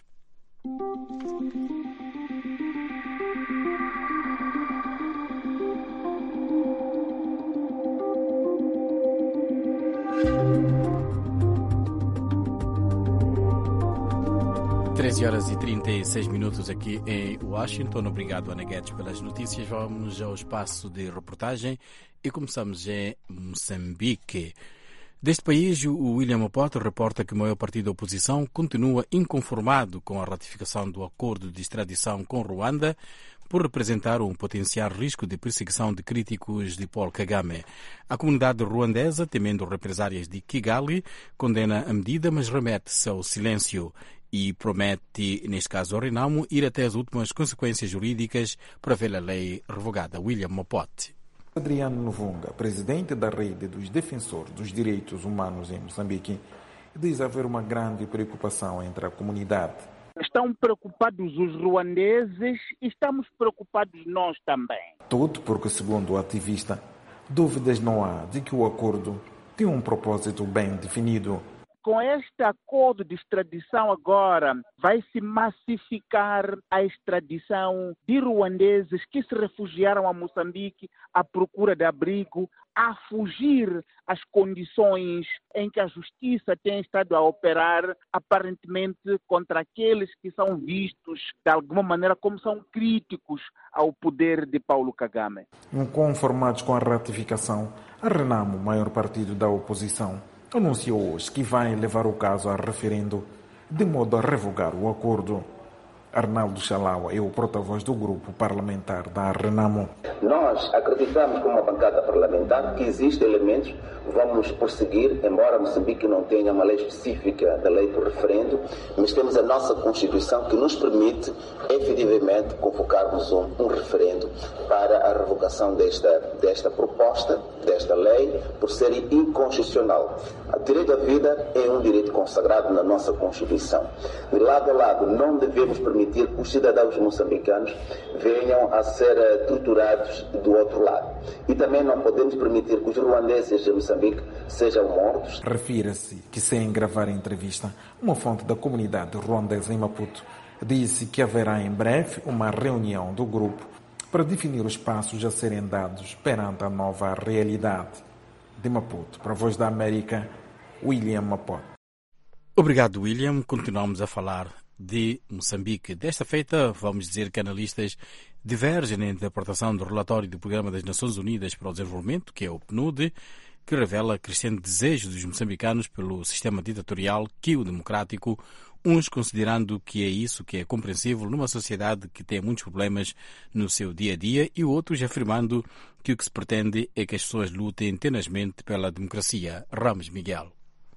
treze horas e trinta e seis minutos aqui em Washington. Obrigado, Ana Guedes, pelas notícias. Vamos ao espaço de reportagem e começamos em Moçambique. Deste país, o William Opoto reporta que o maior partido da oposição continua inconformado com a ratificação do acordo de extradição com Ruanda por representar um potencial risco de perseguição de críticos de Paul Kagame. A comunidade ruandesa, temendo represálias de Kigali, condena a medida, mas remete-se ao silêncio e promete, neste caso ao Renamo, ir até as últimas consequências jurídicas para ver a lei revogada. William Mopote. Adriano Novunga, presidente da Rede dos Defensores dos Direitos Humanos em Moçambique, diz haver uma grande preocupação entre a comunidade. Estão preocupados os ruandeses e estamos preocupados nós também. Tudo porque, segundo o ativista, dúvidas não há de que o acordo tem um propósito bem definido. Com este acordo de extradição agora, vai-se massificar a extradição de ruandeses que se refugiaram a Moçambique à procura de abrigo, a fugir às condições em que a justiça tem estado a operar, aparentemente contra aqueles que são vistos, de alguma maneira, como são críticos ao poder de Paulo Kagame. Inconformados com a ratificação, a Renamo, o maior partido da oposição, anunciou hoje que vai levar o caso a referendo de modo a revogar o acordo. Arnaldo Chalaua é o porta-voz do grupo parlamentar da Renamo. Nós acreditamos, como uma bancada parlamentar, que existem elementos, vamos prosseguir, embora Moçambique não tenha uma lei específica da lei do referendo, mas temos a nossa Constituição que nos permite, efetivamente, convocarmos um, um referendo para a revogação desta, desta proposta, desta lei, por ser inconstitucional. O direito à vida é um direito consagrado na nossa Constituição. De lado a lado, não devemos permitir que os cidadãos moçambicanos venham a ser torturados do outro lado. E também não podemos permitir que os ruandeses de Moçambique sejam mortos. Refira-se que, sem gravar a entrevista, uma fonte da comunidade ruandesa em Maputo disse que haverá em breve uma reunião do grupo para definir os passos a serem dados perante a nova realidade. De Maputo, para a Voz da América, William Maputo. Obrigado, William. Continuamos a falar de Moçambique. Desta feita, vamos dizer que analistas divergem na interpretação do relatório do Programa das Nações Unidas para o Desenvolvimento, que é o P N U D, que revela crescente desejo dos moçambicanos pelo sistema ditatorial que o democrático, uns considerando que é isso que é compreensível numa sociedade que tem muitos problemas no seu dia-a-dia e outros afirmando que o que se pretende é que as pessoas lutem tenazmente pela democracia. Ramos Miguel.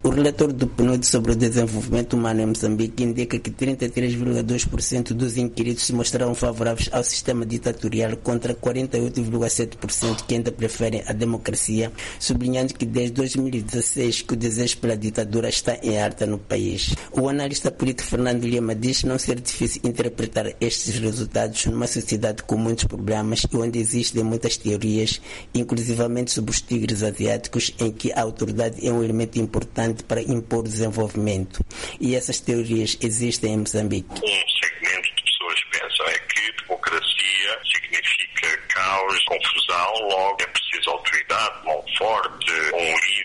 O relatório do P N U D sobre o desenvolvimento humano em Moçambique indica que trinta e três vírgula dois por cento dos inquiridos se mostraram favoráveis ao sistema ditatorial contra quarenta e oito vírgula sete por cento que ainda preferem a democracia, sublinhando que desde dois mil e dezesseis que o desejo pela ditadura está em alta no país. O analista político Fernando Lima diz não ser difícil interpretar estes resultados numa sociedade com muitos problemas e onde existem muitas teorias, inclusivamente sobre os tigres asiáticos, em que a autoridade é um elemento importante para impor desenvolvimento. E essas teorias existem em Moçambique. Um segmento de pessoas pensam é que democracia significa caos, confusão, logo é preciso autoridade, mão forte, um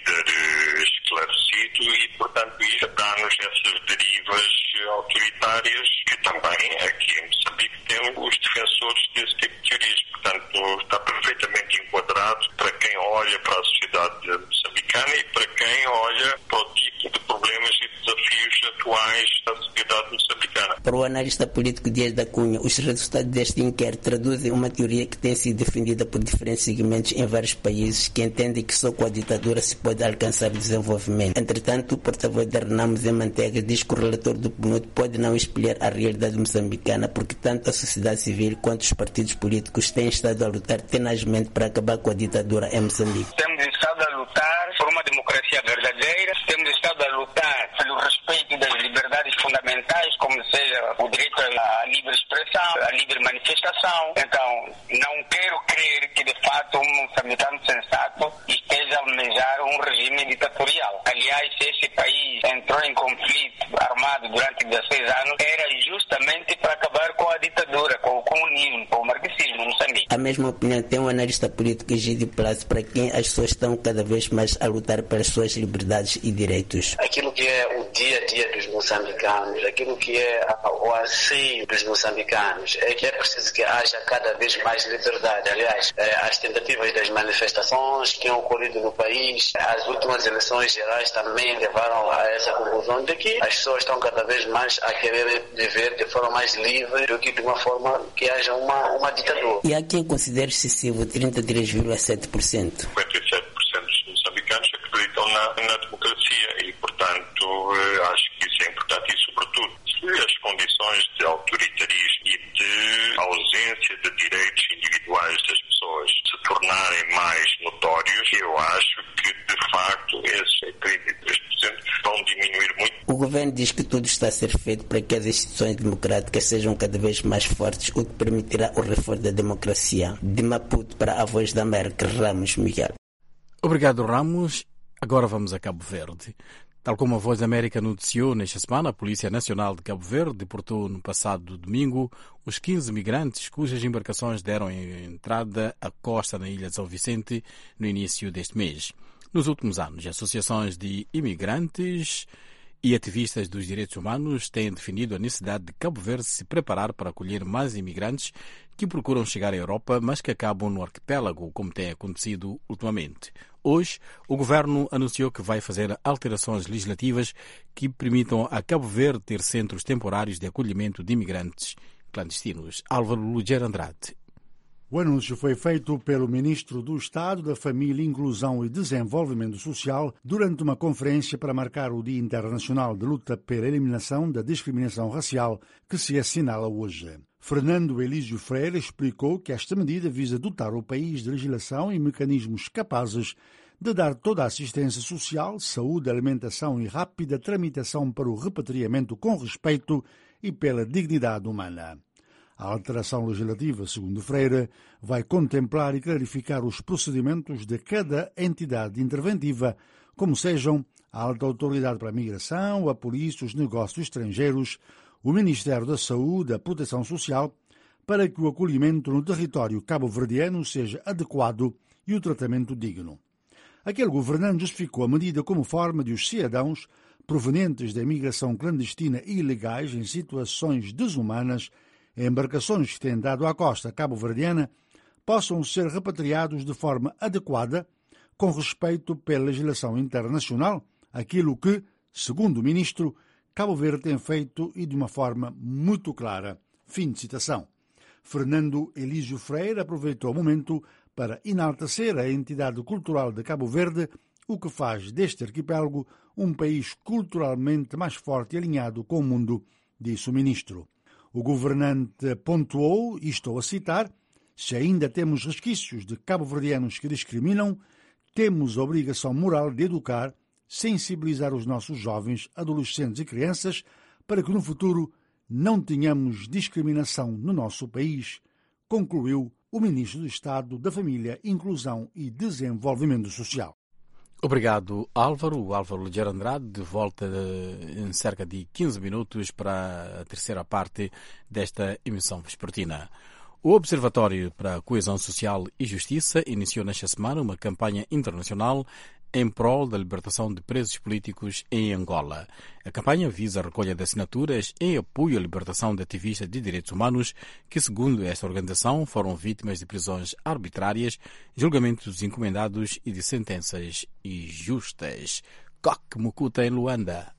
líder esclarecido e, portanto, isso dá-nos essas derivas autoritárias que também aqui em Moçambique temos os defensores desse tipo de teorias. Portanto, está perfeitamente enquadrado para quem olha para a sociedade moçambicana e para quem olha para o tipo de problemas e desafios atuais da sociedade moçambicana. Para o analista político Dias da Cunha, os resultados deste inquérito traduzem uma teoria que tem sido defendida por diferentes segmentos em vários países que entendem que só com a ditadura se pode alcançar o desenvolvimento. Entretanto, o porta-voz da Renamo Zé Manteiga diz que o relator do P N U D pode não espelhar a realidade moçambicana porque tanto a sociedade civil quanto os partidos políticos têm estado a lutar tenazmente para acabar com a ditadura em Moçambique. Temos estado a lutar por uma democracia verdadeira, temos estado a lutar pelo respeito das liberdades fundamentais, como seja o direito à livre expressão, à livre manifestação. Então, não quero crer que de fato um moçambicano sensato esteja a almejar um regime ditatorial. Aliás, se esse país entrou em conflito armado durante dezesseis anos, era justamente para acabar com a ditadura, com o comunismo, com o marxismo em Moçambique. A mesma opinião tem o analista político Egídio Plazo, para quem as pessoas estão cada vez mais a lutar pelas suas liberdades e direitos. Aquilo que é o dia a dia dos moçambicanos, aquilo que é o anseio dos moçambicanos, é que é preciso que haja cada vez mais liberdade. Aliás, as tentativas das manifestações que han ocorrido no país, as últimas eleições gerais também levaram a essa conclusão de que as pessoas estão cada vez mais a querer viver de forma mais livre do que de uma forma que haja uma, uma ditadura. E há quem considere excessivo trinta e três vírgula sete por cento. cinquenta e sete por cento dos moçambicanos acreditam na, na democracia e, portanto, acho que isso é importante e, sobretudo, se as condições de autoritarismo e de ausência de direitos individuais das pessoas se tornarem mais notórios, eu acho que, de facto, esses trinta e três por cento vão diminuir muito. O governo diz que tudo está a ser feito para que as instituições democráticas sejam cada vez mais fortes, o que permitirá o reforço da democracia. De Maputo para a Voz da América, Ramos Miguel. Obrigado, Ramos. Agora vamos a Cabo Verde. Tal como a Voz da América noticiou nesta semana, a Polícia Nacional de Cabo Verde deportou no passado domingo os quinze migrantes cujas embarcações deram entrada à costa na Ilha de São Vicente no início deste mês. Nos últimos anos, associações de imigrantes e ativistas dos direitos humanos têm definido a necessidade de Cabo Verde se preparar para acolher mais imigrantes que procuram chegar à Europa, mas que acabam no arquipélago, como tem acontecido ultimamente. Hoje, o governo anunciou que vai fazer alterações legislativas que permitam a Cabo Verde ter centros temporários de acolhimento de imigrantes clandestinos. Álvaro Luger Andrade. O anúncio foi feito pelo Ministro do Estado da Família, Inclusão e Desenvolvimento Social durante uma conferência para marcar o Dia Internacional de Luta pela Eliminação da Discriminação Racial, que se assinala hoje. Fernando Elísio Freire explicou que esta medida visa dotar o país de legislação e mecanismos capazes de dar toda a assistência social, saúde, alimentação e rápida tramitação para o repatriamento com respeito e pela dignidade humana. A alteração legislativa, segundo Freire, vai contemplar e clarificar os procedimentos de cada entidade interventiva, como sejam a Alta Autoridade para a Migração, a Polícia, os Negócios Estrangeiros, o Ministério da Saúde, a Proteção Social, para que o acolhimento no território cabo-verdiano seja adequado e o tratamento digno. Aquele governante justificou a medida como forma de os cidadãos provenientes da imigração clandestina e ilegais em situações desumanas em embarcações que têm dado à costa cabo-verdiana possam ser repatriados de forma adequada, com respeito pela legislação internacional, aquilo que, segundo o ministro, Cabo Verde tem feito e de uma forma muito clara. Fim de citação. Fernando Elísio Freire aproveitou o momento para enaltecer a entidade cultural de Cabo Verde, o que faz deste arquipélago um país culturalmente mais forte e alinhado com o mundo, disse o ministro. O governante pontuou, e estou a citar, se ainda temos resquícios de cabo-verdianos que discriminam, temos a obrigação moral de educar, sensibilizar os nossos jovens, adolescentes e crianças para que no futuro não tenhamos discriminação no nosso país, concluiu o ministro do Estado da Família, Inclusão e Desenvolvimento Social. Obrigado, Álvaro. Álvaro Ligeiro Andrade, de volta em cerca de quinze minutos para a terceira parte desta emissão vespertina. O Observatório para a Coesão Social e Justiça iniciou nesta semana uma campanha internacional em prol da libertação de presos políticos em Angola. A campanha visa a recolha de assinaturas em apoio à libertação de ativistas de direitos humanos que, segundo esta organização, foram vítimas de prisões arbitrárias, julgamentos encomendados e de sentenças injustas. Coque Mukuta, em Luanda.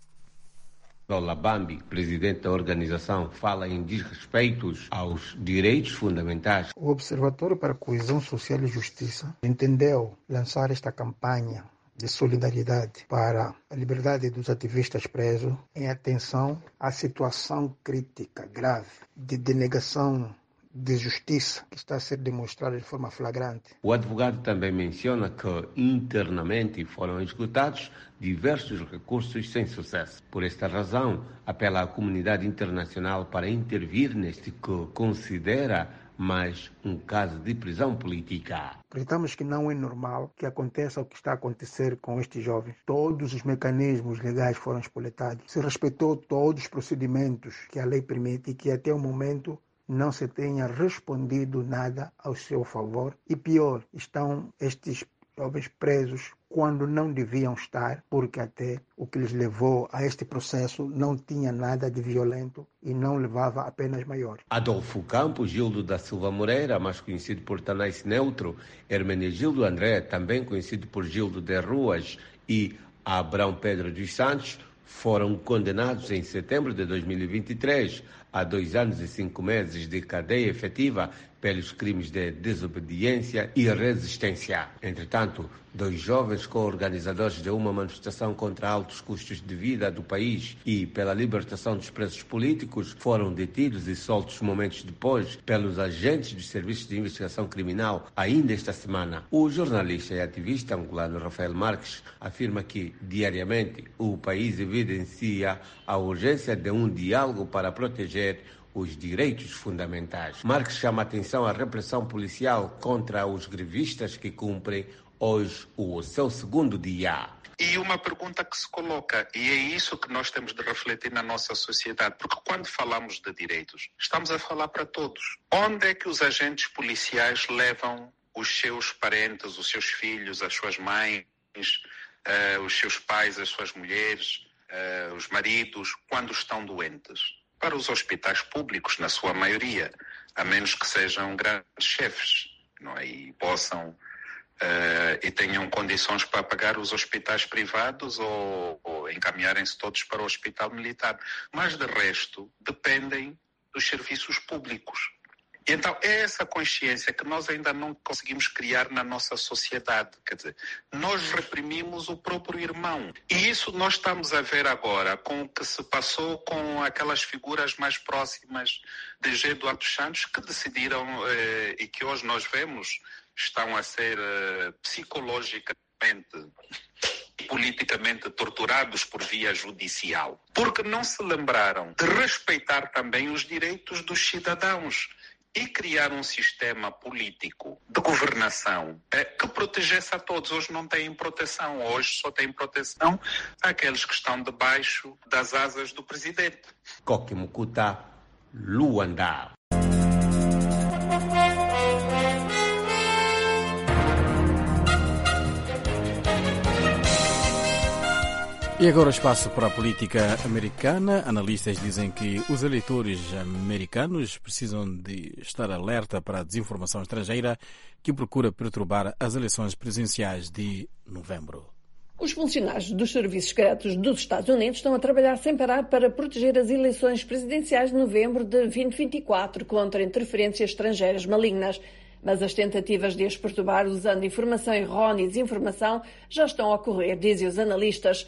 Lola Bambi, presidente da organização, fala em desrespeitos aos direitos fundamentais. O Observatório para a Coesão Social e Justiça entendeu lançar esta campanha de solidariedade para a liberdade dos ativistas presos em atenção à situação crítica, grave, de denegação de justiça que está a ser demonstrada de forma flagrante. O advogado também menciona que internamente foram esgotados diversos recursos sem sucesso. Por esta razão, apela à comunidade internacional para intervir neste que considera mais um caso de prisão política. Acreditamos que não é normal que aconteça o que está a acontecer com estes jovens. Todos os mecanismos legais foram espoletados. Se respeitou todos os procedimentos que a lei permite e que até o momento não se tenha respondido nada ao seu favor. E pior, estão estes jovens presos quando não deviam estar, porque até o que lhes levou a este processo não tinha nada de violento e não levava a penas maiores. Adolfo Campos, Gildo da Silva Moreira, mais conhecido por Tanais Neutro, Hermenegildo André, também conhecido por Gildo de Ruas, e Abrão Pedro dos Santos, foram condenados em setembro de dois mil e vinte e três a dois anos e cinco meses de cadeia efetiva pelos crimes de desobediência e resistência. Entretanto, dois jovens co-organizadores de uma manifestação contra altos custos de vida do país e pela libertação dos presos políticos foram detidos e soltos momentos depois pelos agentes dos serviços de investigação criminal ainda esta semana. O jornalista e ativista angolano Rafael Marques afirma que, diariamente, o país evidencia a urgência de um diálogo para proteger os direitos fundamentais. Marques chama a atenção à repressão policial contra os grevistas que cumprem hoje o seu segundo dia. E uma pergunta que se coloca, e é isso que nós temos de refletir na nossa sociedade, porque quando falamos de direitos, estamos a falar para todos. Onde é que os agentes policiais levam os seus parentes, os seus filhos, as suas mães, uh, os seus pais, as suas mulheres, uh, os maridos, quando estão doentes? Para os hospitais públicos, na sua maioria, a menos que sejam grandes chefes, não é? E possam uh, e tenham condições para pagar os hospitais privados ou, ou encaminharem-se todos para o hospital militar. Mas, de resto, dependem dos serviços públicos. E então é essa consciência que nós ainda não conseguimos criar na nossa sociedade. Quer dizer, nós reprimimos o próprio irmão. E isso nós estamos a ver agora com o que se passou com aquelas figuras mais próximas de G. Eduardo Santos que decidiram, eh, e que hoje nós vemos, estão a ser eh, psicologicamente e politicamente torturados por via judicial. Porque não se lembraram de respeitar também os direitos dos cidadãos e criar um sistema político de governação é, que protegesse a todos. Hoje não têm proteção, hoje só têm proteção aqueles que estão debaixo das asas do presidente. Coque Mukuta, Luanda. E agora espaço para a política americana. Analistas dizem que os eleitores americanos precisam de estar alerta para a desinformação estrangeira que procura perturbar as eleições presidenciais de novembro. Os funcionários dos serviços secretos dos Estados Unidos estão a trabalhar sem parar para proteger as eleições presidenciais de novembro de vinte vinte e quatro contra interferências estrangeiras malignas. Mas as tentativas de as perturbar usando informação errónea e desinformação já estão a ocorrer, dizem os analistas.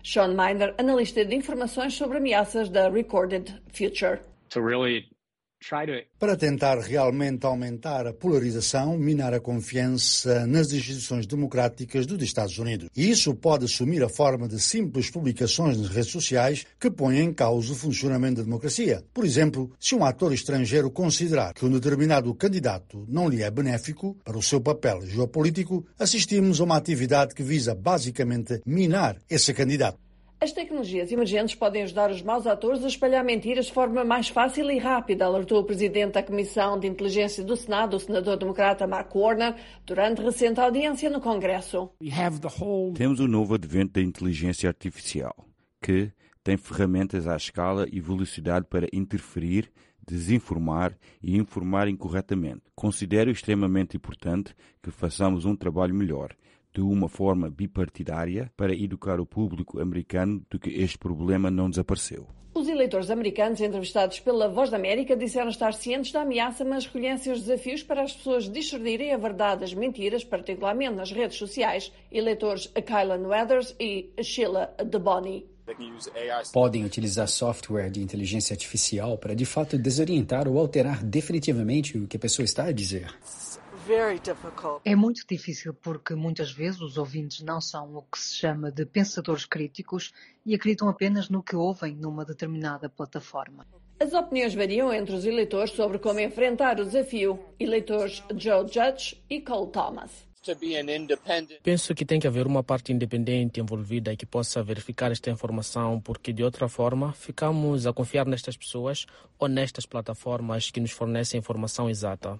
Sean Miner, analista de informações sobre ameaças da Recorded Future. To really Para tentar realmente aumentar a polarização, minar a confiança nas instituições democráticas dos Estados Unidos. E isso pode assumir a forma de simples publicações nas redes sociais que põem em causa o funcionamento da democracia. Por exemplo, se um ator estrangeiro considerar que um determinado candidato não lhe é benéfico para o seu papel geopolítico, assistimos a uma atividade que visa basicamente minar esse candidato. As tecnologias emergentes podem ajudar os maus atores a espalhar mentiras de forma mais fácil e rápida, alertou o presidente da Comissão de Inteligência do Senado, o senador democrata Mark Warner, durante recente audiência no Congresso. Temos o novo advento da inteligência artificial, que tem ferramentas à escala e velocidade para interferir, desinformar e informar incorretamente. Considero extremamente importante que façamos um trabalho melhor, de uma forma bipartidária, para educar o público americano de que este problema não desapareceu. Os eleitores americanos entrevistados pela Voz da América disseram estar cientes da ameaça, mas reconhecem os desafios para as pessoas discernirem a verdade das mentiras, particularmente nas redes sociais. Eleitores Kylan Weathers e Sheila DeBonny. Podem utilizar software de inteligência artificial para, de fato, desorientar ou alterar definitivamente o que a pessoa está a dizer. É muito difícil porque muitas vezes os ouvintes não são o que se chama de pensadores críticos e acreditam apenas no que ouvem numa determinada plataforma. As opiniões variam entre os eleitores sobre como enfrentar o desafio. Eleitores Joe Judge e Cole Thomas. Penso que tem que haver uma parte independente envolvida que possa verificar esta informação, porque de outra forma ficamos a confiar nestas pessoas ou nestas plataformas que nos fornecem a informação exata.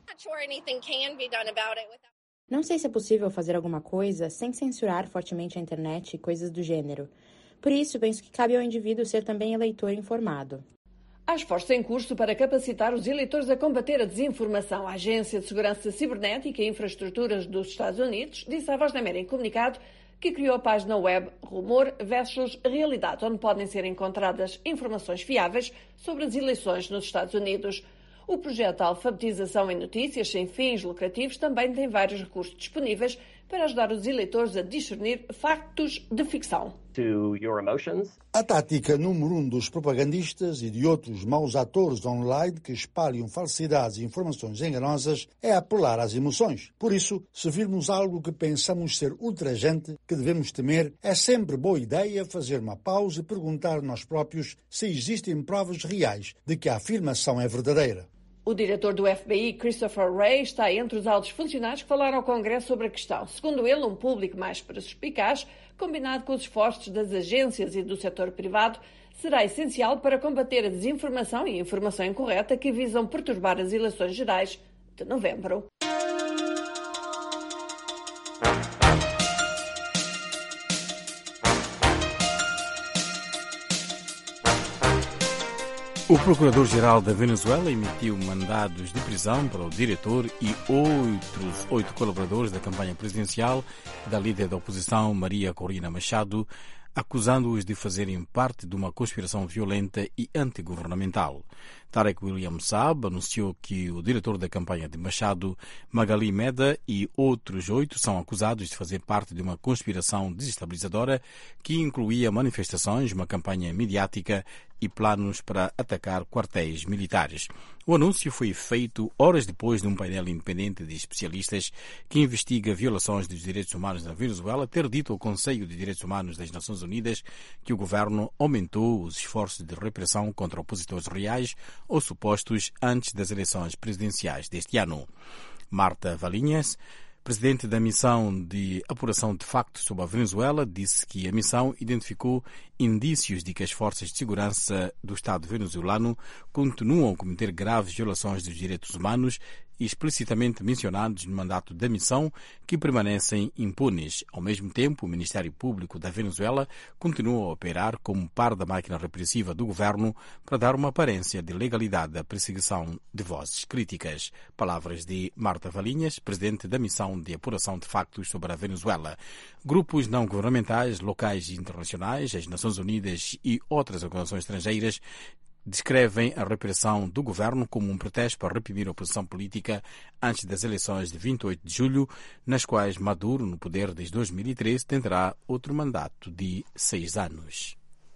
Não sei se é possível fazer alguma coisa sem censurar fortemente a internet e coisas do gênero. Por isso, penso que cabe ao indivíduo ser também eleitor informado. Há esforços em curso para capacitar os eleitores a combater a desinformação. A Agência de Segurança Cibernética e Infraestruturas dos Estados Unidos disse à Voz da América em comunicado que criou a página web Rumor versus Realidade, onde podem ser encontradas informações fiáveis sobre as eleições nos Estados Unidos. O projeto de alfabetização em notícias sem fins lucrativos também tem vários recursos disponíveis para ajudar os eleitores a discernir factos de ficção. A tática número um dos propagandistas e de outros maus atores online que espalham falsidades e informações enganosas é apelar às emoções. Por isso, se virmos algo que pensamos ser ultrajante, que devemos temer, é sempre boa ideia fazer uma pausa e perguntar a nós próprios se existem provas reais de que a afirmação é verdadeira. O diretor do F B I, Christopher Wray, está entre os altos funcionários que falaram ao Congresso sobre a questão. Segundo ele, um público mais perspicaz, combinado com os esforços das agências e do setor privado, será essencial para combater a desinformação e a informação incorreta que visam perturbar as eleições gerais de novembro. O Procurador-Geral da Venezuela emitiu mandados de prisão para o diretor e outros oito colaboradores da campanha presidencial da líder da oposição, Maria Corina Machado, acusando-os de fazerem parte de uma conspiração violenta e antigovernamental. Tarek William Saab anunciou que o diretor da campanha de Machado, Magali Meda, e outros oito são acusados de fazer parte de uma conspiração desestabilizadora que incluía manifestações, uma campanha midiática e planos para atacar quartéis militares. O anúncio foi feito horas depois de um painel independente de especialistas que investiga violações dos direitos humanos na Venezuela ter dito ao Conselho de Direitos Humanos das Nações Unidas que o governo aumentou os esforços de repressão contra opositores reais ou supostos antes das eleições presidenciais deste ano. Marta Valinhas, presidente da missão de apuração de factos sobre a Venezuela, disse que a missão identificou indícios de que as forças de segurança do Estado venezuelano continuam a cometer graves violações dos direitos humanos, explicitamente mencionados no mandato da missão, que permanecem impunes. Ao mesmo tempo, o Ministério Público da Venezuela continua a operar como par da máquina repressiva do governo para dar uma aparência de legalidade à perseguição de vozes críticas. Palavras de Marta Valinhas, presidente da missão de apuração de factos sobre a Venezuela. Grupos não governamentais, locais e internacionais, as Nações Unidas e outras organizações estrangeiras descrevem a repressão do governo como um pretexto para reprimir a oposição política antes das eleições de vinte e oito de julho, nas quais Maduro, no poder desde dois mil e treze, tentará outro mandato de seis anos.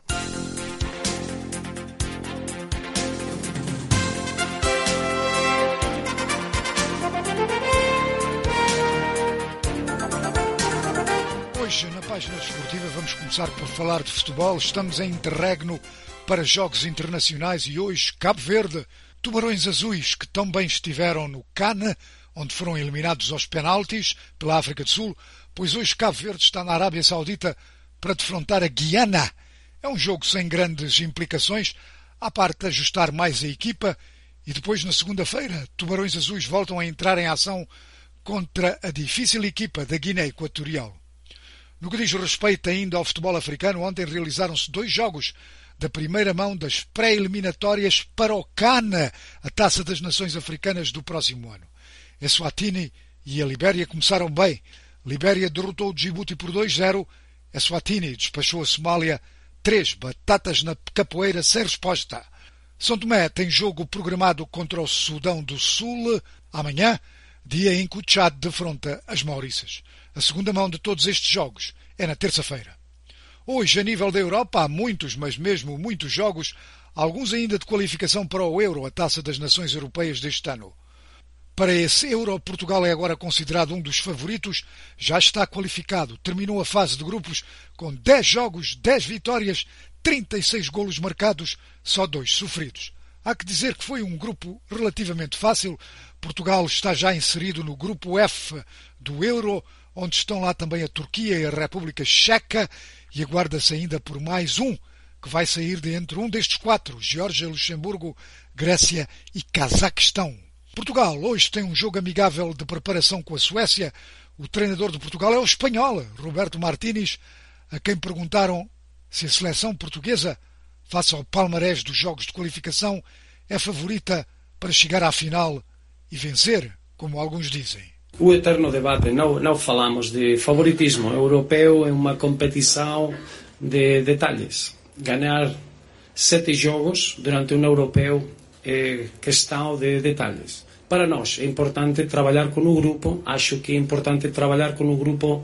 Hoje, na página desportiva, vamos começar por falar de futebol. Estamos em interregno para jogos internacionais e hoje, Cabo Verde, Tubarões Azuis, que tão bem estiveram no Cana, onde foram eliminados aos penaltis pela África do Sul, pois hoje Cabo Verde está na Arábia Saudita para defrontar a Guiana. É um jogo sem grandes implicações, à parte de ajustar mais a equipa, e depois, na segunda-feira, Tubarões Azuis voltam a entrar em ação contra a difícil equipa da Guiné Equatorial. No que diz respeito ainda ao futebol africano, ontem realizaram-se dois jogos da primeira mão das pré-eliminatórias para o Cana, a Taça das Nações Africanas do próximo ano. Eswatini e a Libéria começaram bem. Libéria derrotou o Djibouti por dois a zero. Eswatini despachou a Somália três batatas na capoeira sem resposta. São Tomé tem jogo programado contra o Sudão do Sul amanhã, dia em que o Tchad defronta as Maurícias. A segunda mão de todos estes jogos é na terça-feira. Hoje, a nível da Europa, há muitos, mas mesmo muitos jogos, alguns ainda de qualificação para o Euro, a Taça das Nações Europeias deste ano. Para esse Euro, Portugal é agora considerado um dos favoritos, já está qualificado, terminou a fase de grupos com dez jogos, dez vitórias, trinta e seis golos marcados, só dois sofridos. Há que dizer que foi um grupo relativamente fácil. Portugal está já inserido no grupo F do Euro, onde estão lá também a Turquia e a República Checa, e aguarda-se ainda por mais um, que vai sair de entre um destes quatro, Geórgia, Luxemburgo, Grécia e Cazaquistão. Portugal hoje tem um jogo amigável de preparação com a Suécia. O treinador de Portugal é o espanhol, Roberto Martínez, a quem perguntaram se a seleção portuguesa, face ao palmarés dos jogos de qualificação, é favorita para chegar à final e vencer, como alguns dizem. O eterno debate, não, não falamos de favoritismo. O europeu é uma competição de detalhes. Ganhar sete jogos durante um europeu é questão de detalhes. Para nós é importante trabalhar com o grupo. Acho que é importante trabalhar com o grupo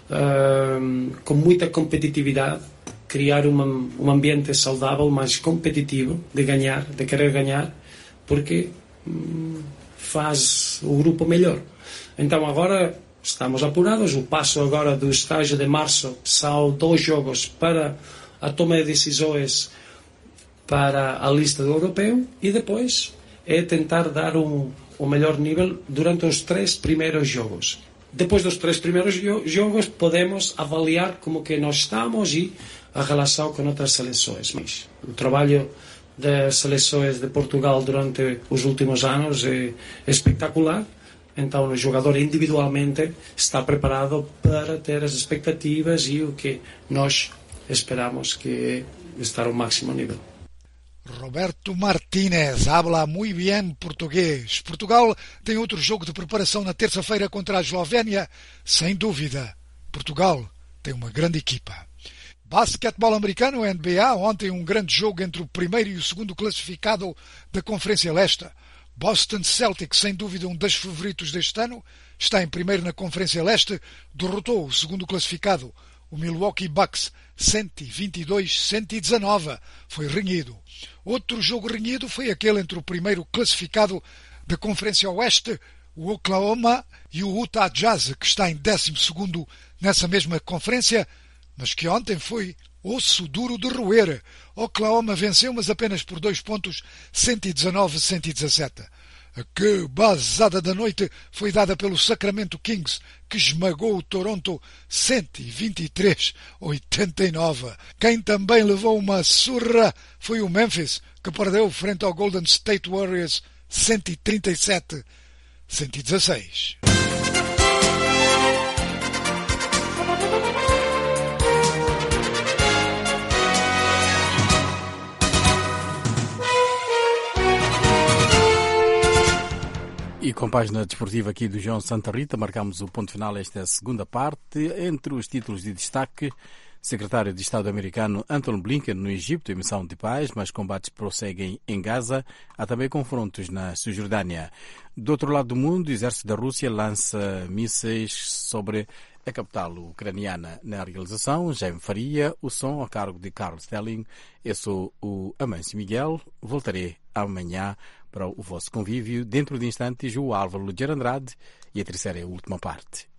uh, com muita competitividade, criar uma, um ambiente saudável, mais competitivo, de ganhar, de querer ganhar, porque um, faz o grupo melhor. Então agora estamos apurados. O passo agora do estágio de março são dois jogos para a toma de decisões para a lista do europeu e depois é tentar dar um, um melhor nível durante os três primeiros jogos. Depois dos três primeiros jogos podemos avaliar como que nós estamos e a relação com outras seleções. Mas o trabalho das seleções de Portugal durante os últimos anos é espetacular. Então o jogador individualmente está preparado para ter as expectativas e o que nós esperamos que é estar ao máximo nível. Roberto Martínez habla muito bem português. Portugal tem outro jogo de preparação na terça-feira contra a Eslovénia. Sem dúvida, Portugal tem uma grande equipa. Basquetebol americano, N B A, ontem um grande jogo entre o primeiro e o segundo classificado da Conferência Leste. Boston Celtics, sem dúvida um dos favoritos deste ano, está em primeiro na Conferência Leste, derrotou o segundo classificado, o Milwaukee Bucks, cento e vinte e dois a cento e dezanove. Foi renhido. Outro jogo renhido foi aquele entre o primeiro classificado da Conferência Oeste, o Oklahoma, e o Utah Jazz, que está em décimo segundo nessa mesma conferência, mas que ontem foi osso duro de roer. Oklahoma venceu, mas apenas por dois pontos, cento e dezanove a cento e dezassete. A que basada da noite foi dada pelo Sacramento Kings, que esmagou o Toronto cento e vinte e três a oitenta e nove. Quem também levou uma surra foi o Memphis, que perdeu frente ao Golden State Warriors cento e trinta e sete a cento e dezasseis. E com a página desportiva aqui do João Santa Rita, marcamos o ponto final a esta segunda parte. Entre os títulos de destaque, Secretário de Estado americano Antony Blinken no Egito em missão de paz, mas combates prosseguem em Gaza. Há também confrontos na Cisjordânia. Do outro lado do mundo, o exército da Rússia lança mísseis sobre a capital ucraniana. Na realização, Jaime Faria, o som a cargo de Carlos Stelling. Eu sou o Amâncio Miguel. Voltarei amanhã para o vosso convívio. Dentro de instantes, o Álvaro Luger Andrade e a terceira e a última parte.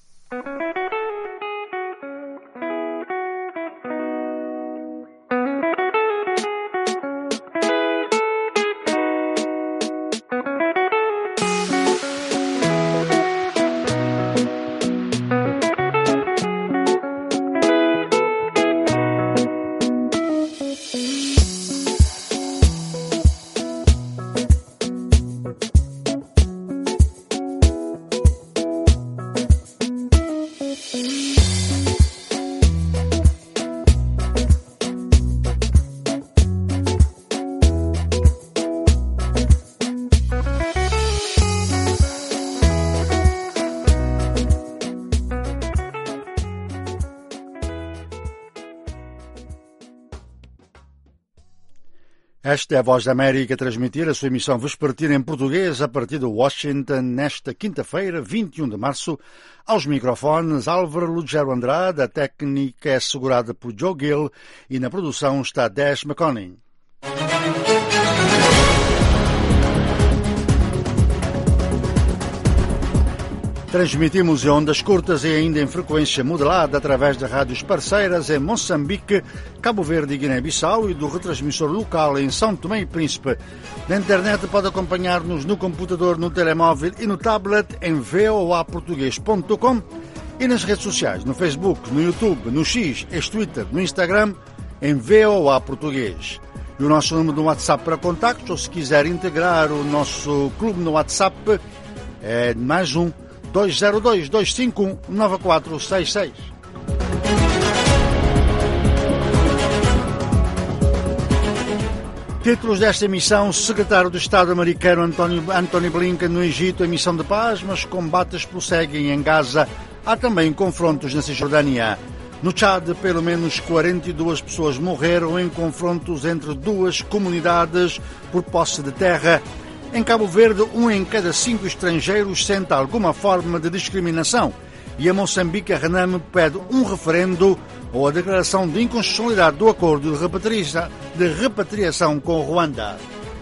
Esta é a Voz da América a transmitir a sua emissão vespertina em português a partir de Washington nesta quinta-feira, vinte e um de março. Aos microfones, Álvaro Lugero Andrade, a técnica é assegurada por Joe Gill e na produção está Des McConaughey. Transmitimos em ondas curtas e ainda em frequência modulada através de rádios parceiras em Moçambique, Cabo Verde e Guiné-Bissau e do retransmissor local em São Tomé e Príncipe. Na internet pode acompanhar-nos no computador, no telemóvel e no tablet em v o a português ponto com e nas redes sociais, no Facebook, no YouTube, no X, ex-Twitter, no Instagram, em V O A Português. E o nosso número de WhatsApp para contactos, ou se quiser integrar o nosso clube no WhatsApp, é mais um dois zero dois, dois cinco um, nove quatro seis seis. Títulos desta emissão: Secretário de Estado americano Antony, Antony Blinken no Egito em missão de paz, mas combates prosseguem em Gaza. Há também confrontos na Cisjordânia. No Tchad, pelo menos quarenta e duas pessoas morreram em confrontos entre duas comunidades por posse de terra. Em Cabo Verde, um em cada cinco estrangeiros sente alguma forma de discriminação. E a Moçambique, a Renamo pede um referendo ou a declaração de inconstitucionalidade do acordo de repatriação, de repatriação com Ruanda.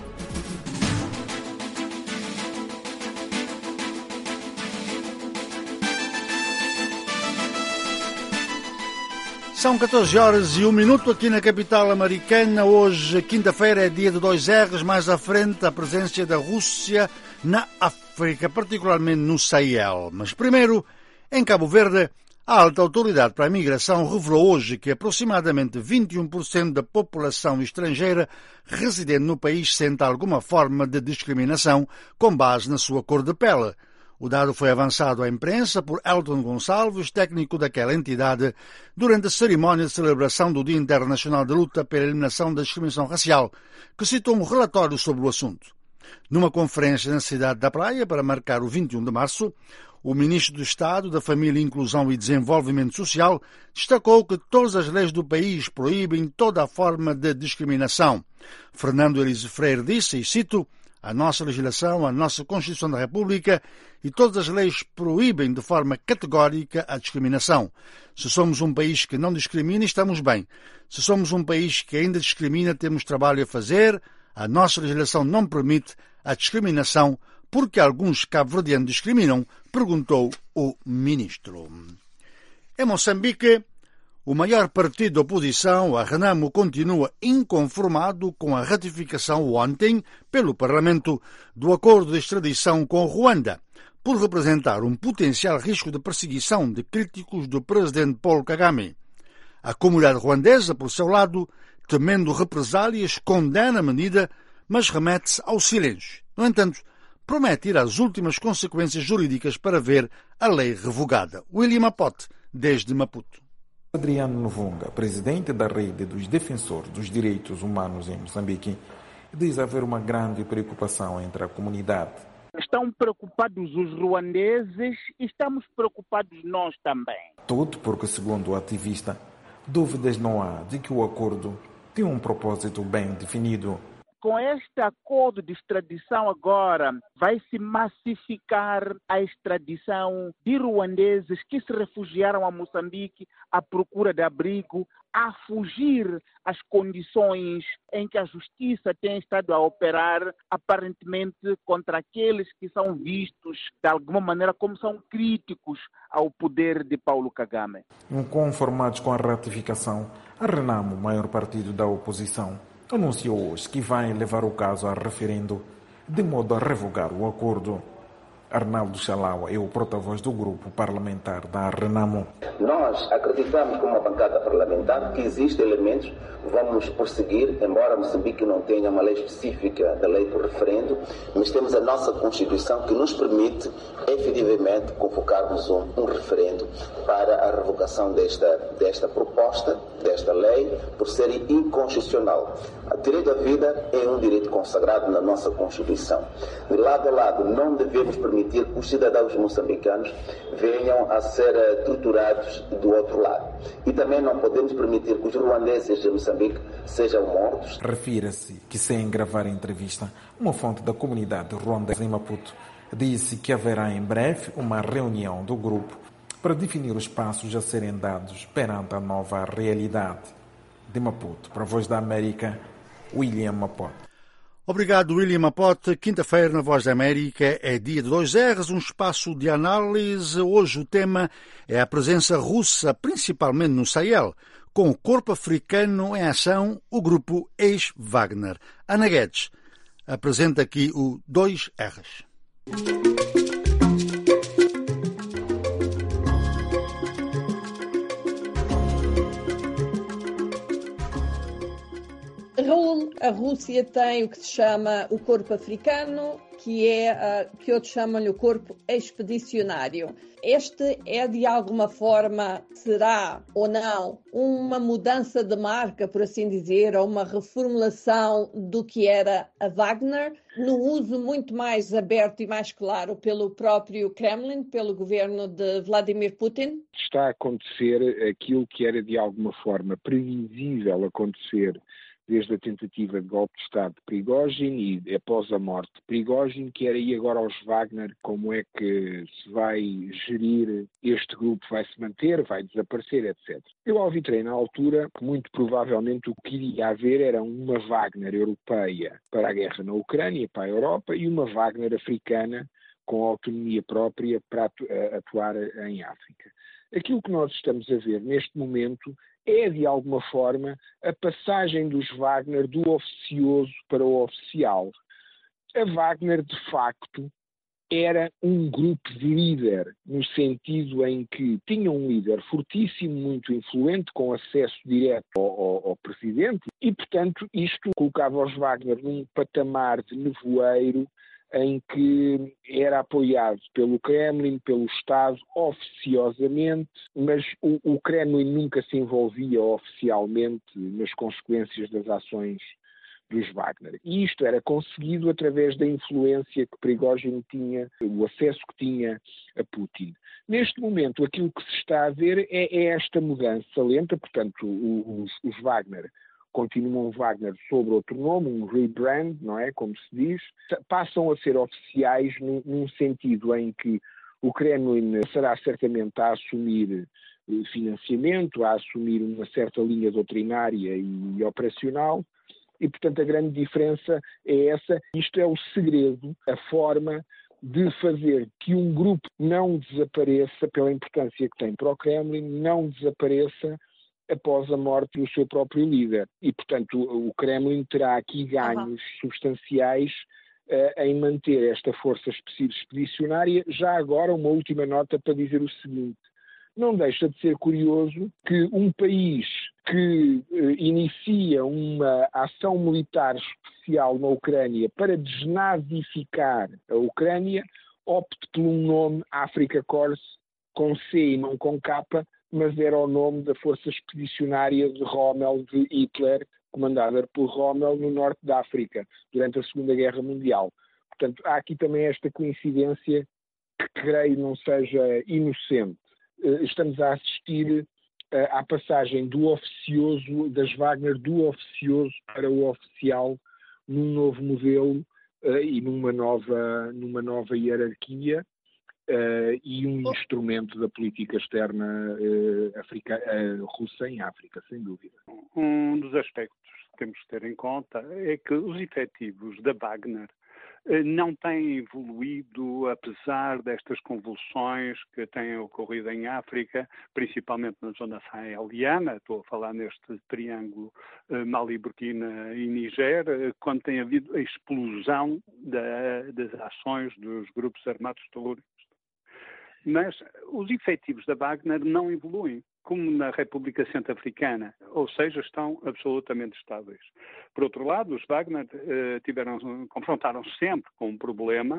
São catorze horas e um minuto aqui na capital americana. Hoje, quinta-feira, é dia de dois R's. Mais à frente, a presença da Rússia na África, particularmente no Sahel. Mas primeiro, em Cabo Verde, a alta autoridade para a imigração revelou hoje que aproximadamente vinte e um por cento da população estrangeira residente no país sente alguma forma de discriminação com base na sua cor de pele. O dado foi avançado à imprensa por Elton Gonçalves, técnico daquela entidade, durante a cerimónia de celebração do Dia Internacional de Luta pela Eliminação da Discriminação Racial, que citou um relatório sobre o assunto. Numa conferência na cidade da Praia, para marcar o vinte e um de março, o Ministro do Estado da Família, Inclusão e Desenvolvimento Social destacou que todas as leis do país proíbem toda a forma de discriminação. Fernando Elise Freire disse, e cito, a nossa legislação, a nossa Constituição da República e todas as leis proíbem de forma categórica a discriminação. Se somos um país que não discrimina, estamos bem. Se somos um país que ainda discrimina, temos trabalho a fazer. A nossa legislação não permite a discriminação porque alguns cabo-verdianos discriminam, perguntou o ministro. Em Moçambique, o maior partido da oposição, a Renamo, continua inconformado com a ratificação ontem pelo Parlamento do acordo de extradição com Ruanda, por representar um potencial risco de perseguição de críticos do presidente Paul Kagame. A comunidade ruandesa, por seu lado, temendo represálias, condena a medida, mas remete-se ao silêncio. No entanto, promete ir às últimas consequências jurídicas para ver a lei revogada. William Apote, desde Maputo. Adriano Novunga, presidente da Rede dos Defensores dos Direitos Humanos em Moçambique, diz haver uma grande preocupação entre a comunidade. Estão preocupados os ruandeses e estamos preocupados nós também. Tudo porque, segundo o ativista, Dúvidas não há de que o acordo tem um propósito bem definido. Com este acordo de extradição agora, vai se massificar a extradição de ruandeses que se refugiaram a Moçambique à procura de abrigo, a fugir às condições em que a justiça tem estado a operar, aparentemente contra aqueles que são vistos, de alguma maneira, como são críticos ao poder de Paulo Kagame. Inconformados com a ratificação, a Renamo, o maior partido da oposição, anunciou hoje que vai levar o caso a referendo de modo a revogar o acordo. Arnaldo Chalaua é o porta-voz do grupo parlamentar da Renamo. Nós acreditamos, como bancada parlamentar, que existem elementos que vamos prosseguir, embora Moçambique não tenha uma lei específica da lei por referendo, mas temos a nossa Constituição que nos permite, efetivamente, convocarmos um, um referendo para a revogação desta, desta proposta, desta lei, por ser inconstitucional. O direito à vida é um direito consagrado na nossa Constituição. De lado a lado, não devemos permitir que os cidadãos moçambicanos venham a ser torturados do outro lado. E também não podemos permitir que os ruandeses de Moçambique sejam mortos. Refira-se que, sem gravar a entrevista, uma fonte da comunidade ruandesa em Maputo disse que haverá em breve uma reunião do grupo para definir os passos a serem dados perante a nova realidade. De Maputo, para a Voz da América, William Mapote. Obrigado, William Mapote. Quinta-feira, na Voz da América, é dia de dois R's, um espaço de análise. Hoje o tema é a presença russa, principalmente no Sahel. Com o corpo africano em ação, o grupo ex-Wagner. Ana Guedes apresenta aqui o dois R's. Raul, a Rússia tem o que se chama o corpo africano, que é uh, que outros chamam-lhe o corpo expedicionário. Este é, de alguma forma, será ou não, uma mudança de marca, por assim dizer, ou uma reformulação do que era a Wagner, no uso muito mais aberto e mais claro pelo próprio Kremlin, pelo governo de Vladimir Putin? Está a acontecer aquilo que era, de alguma forma, previsível acontecer desde a tentativa de golpe de Estado de Prigozhin e após a morte de Prigozhin, que era ir agora aos Wagner, como é que se vai gerir este grupo, vai se manter, vai desaparecer, etcétera. Eu arbitrei na altura que muito provavelmente o que iria haver era uma Wagner europeia para a guerra na Ucrânia, para a Europa, e uma Wagner africana com autonomia própria para atuar em África. Aquilo que nós estamos a ver neste momento é, de alguma forma, a passagem dos Wagner do oficioso para o oficial. A Wagner, de facto, era um grupo de líder, no sentido em que tinha um líder fortíssimo, muito influente, com acesso direto ao, ao, ao presidente, e, portanto, isto colocava os Wagner num patamar de nevoeiro em que era apoiado pelo Kremlin, pelo Estado, oficiosamente, mas o, o Kremlin nunca se envolvia oficialmente nas consequências das ações dos Wagner. E isto era conseguido através da influência que Prigozhin tinha, o acesso que tinha a Putin. Neste momento, aquilo que se está a ver é, é esta mudança lenta, portanto, os, os Wagner continuam Wagner sob outro nome, um rebrand, não é? Como se diz, passam a ser oficiais num, num sentido em que o Kremlin será certamente a assumir financiamento, a assumir uma certa linha doutrinária e operacional, e, portanto, a grande diferença é essa. Isto é o segredo, a forma de fazer que um grupo não desapareça, pela importância que tem para o Kremlin, não desapareça após a morte do seu próprio líder. E, portanto, o Kremlin terá aqui ganhos uhum. substanciais uh, em manter esta força expedicionária. Já agora, uma última nota para dizer o seguinte: não deixa de ser curioso que um país que uh, inicia uma ação militar especial na Ucrânia para desnazificar a Ucrânia opte por um nome Africa Corps com C e não com K, mas era o nome da força expedicionária de Rommel, de Hitler, comandada por Rommel no norte da África, durante a Segunda Guerra Mundial. Portanto, há aqui também esta coincidência que creio não seja inocente. Estamos a assistir à passagem do oficioso, das Wagner, do oficioso para o oficial, num novo modelo uh, e numa nova, numa nova hierarquia uh, e um oh. instrumento da política externa uh, africa, uh, russa em África, sem dúvida. Um dos aspectos que temos que ter em conta é que os efetivos da Wagner não têm evoluído, apesar destas convulsões que têm ocorrido em África, principalmente na zona saheliana. Estou a falar neste triângulo Mali, Burkina e Niger, quando tem havido a explosão da, das ações dos grupos armados terroristas. Mas os efetivos da Wagner não evoluem, como na República Centro-Africana, ou seja, estão absolutamente estáveis. Por outro lado, os Wagner eh, tiveram, confrontaram sempre com um problema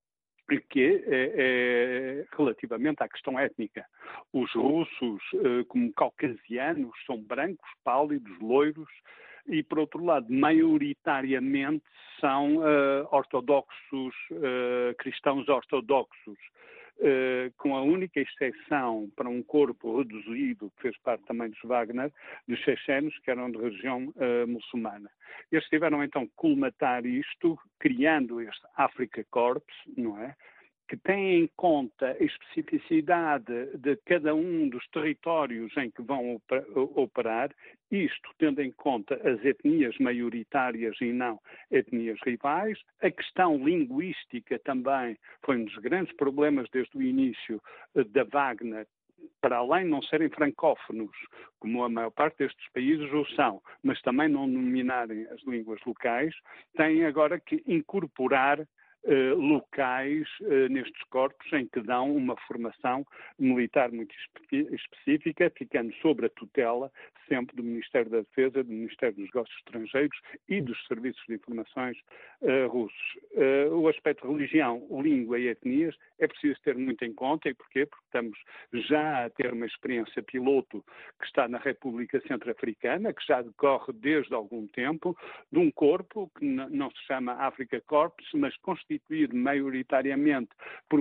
que é, é relativamente à questão étnica. Os russos, eh, como caucasianos, são brancos, pálidos, loiros, e, por outro lado, maioritariamente são uh, ortodoxos, uh, cristãos ortodoxos, uh, com a única exceção para um corpo reduzido, que fez parte também dos Wagner, dos chechenos, que eram de região uh, muçulmana. Eles tiveram, então, que colmatar isto, criando este Africa Corps, não é? Que tem em conta a especificidade de cada um dos territórios em que vão operar, isto tendo em conta as etnias maioritárias e não etnias rivais. A questão linguística também foi um dos grandes problemas desde o início da Wagner, para além de não serem francófonos, como a maior parte destes países o são, mas também não dominarem as línguas locais, têm agora que incorporar Uh, locais uh, nestes corpos em que dão uma formação militar muito espe- específica, ficando sob a tutela sempre do Ministério da Defesa, do Ministério dos Negócios Estrangeiros e dos Serviços de Informações uh, russos. Uh, o aspecto religião, língua e etnias é preciso ter muito em conta. E porquê? Porque estamos já a ter uma experiência piloto que está na República Centro-Africana, que já decorre desde algum tempo, de um corpo que n- não se chama Africa Corps, mas constituído maioritariamente por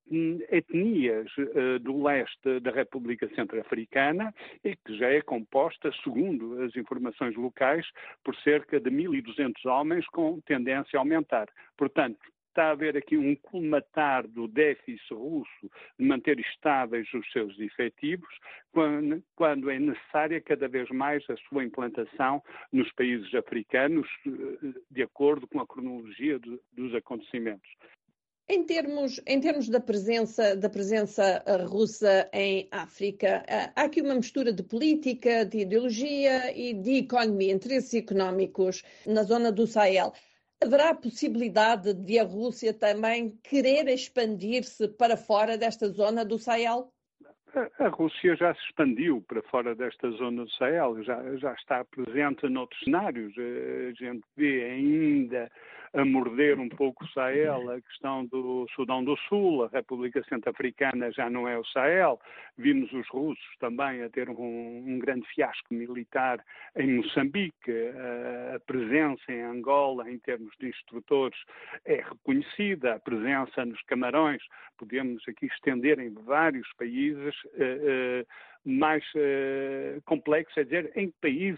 etnias uh, do leste da República Centro-Africana e que já é composta, segundo as informações locais, por cerca de mil e duzentos homens com tendência a aumentar. Portanto, está a haver aqui um colmatar do déficit russo de manter estáveis os seus efetivos, quando, quando é necessária cada vez mais a sua implantação nos países africanos, de acordo com a cronologia do, dos acontecimentos. Em termos, em termos da presença, da presença russa em África, há aqui uma mistura de política, de ideologia e de economia, interesses económicos na zona do Sahel. Haverá a possibilidade de a Rússia também querer expandir-se para fora desta zona do Sahel? A Rússia já se expandiu para fora desta zona do Sahel, já, já está presente noutros cenários. A gente vê ainda a morder um pouco o Sahel, a questão do Sudão do Sul, a República Centro-Africana já não é o Sahel. Vimos os russos também a ter um, um grande fiasco militar em Moçambique. A presença em Angola, em termos de instrutores, é reconhecida. A presença nos Camarões, podemos aqui estender em vários países uh, uh, mais uh, complexos, é dizer, em países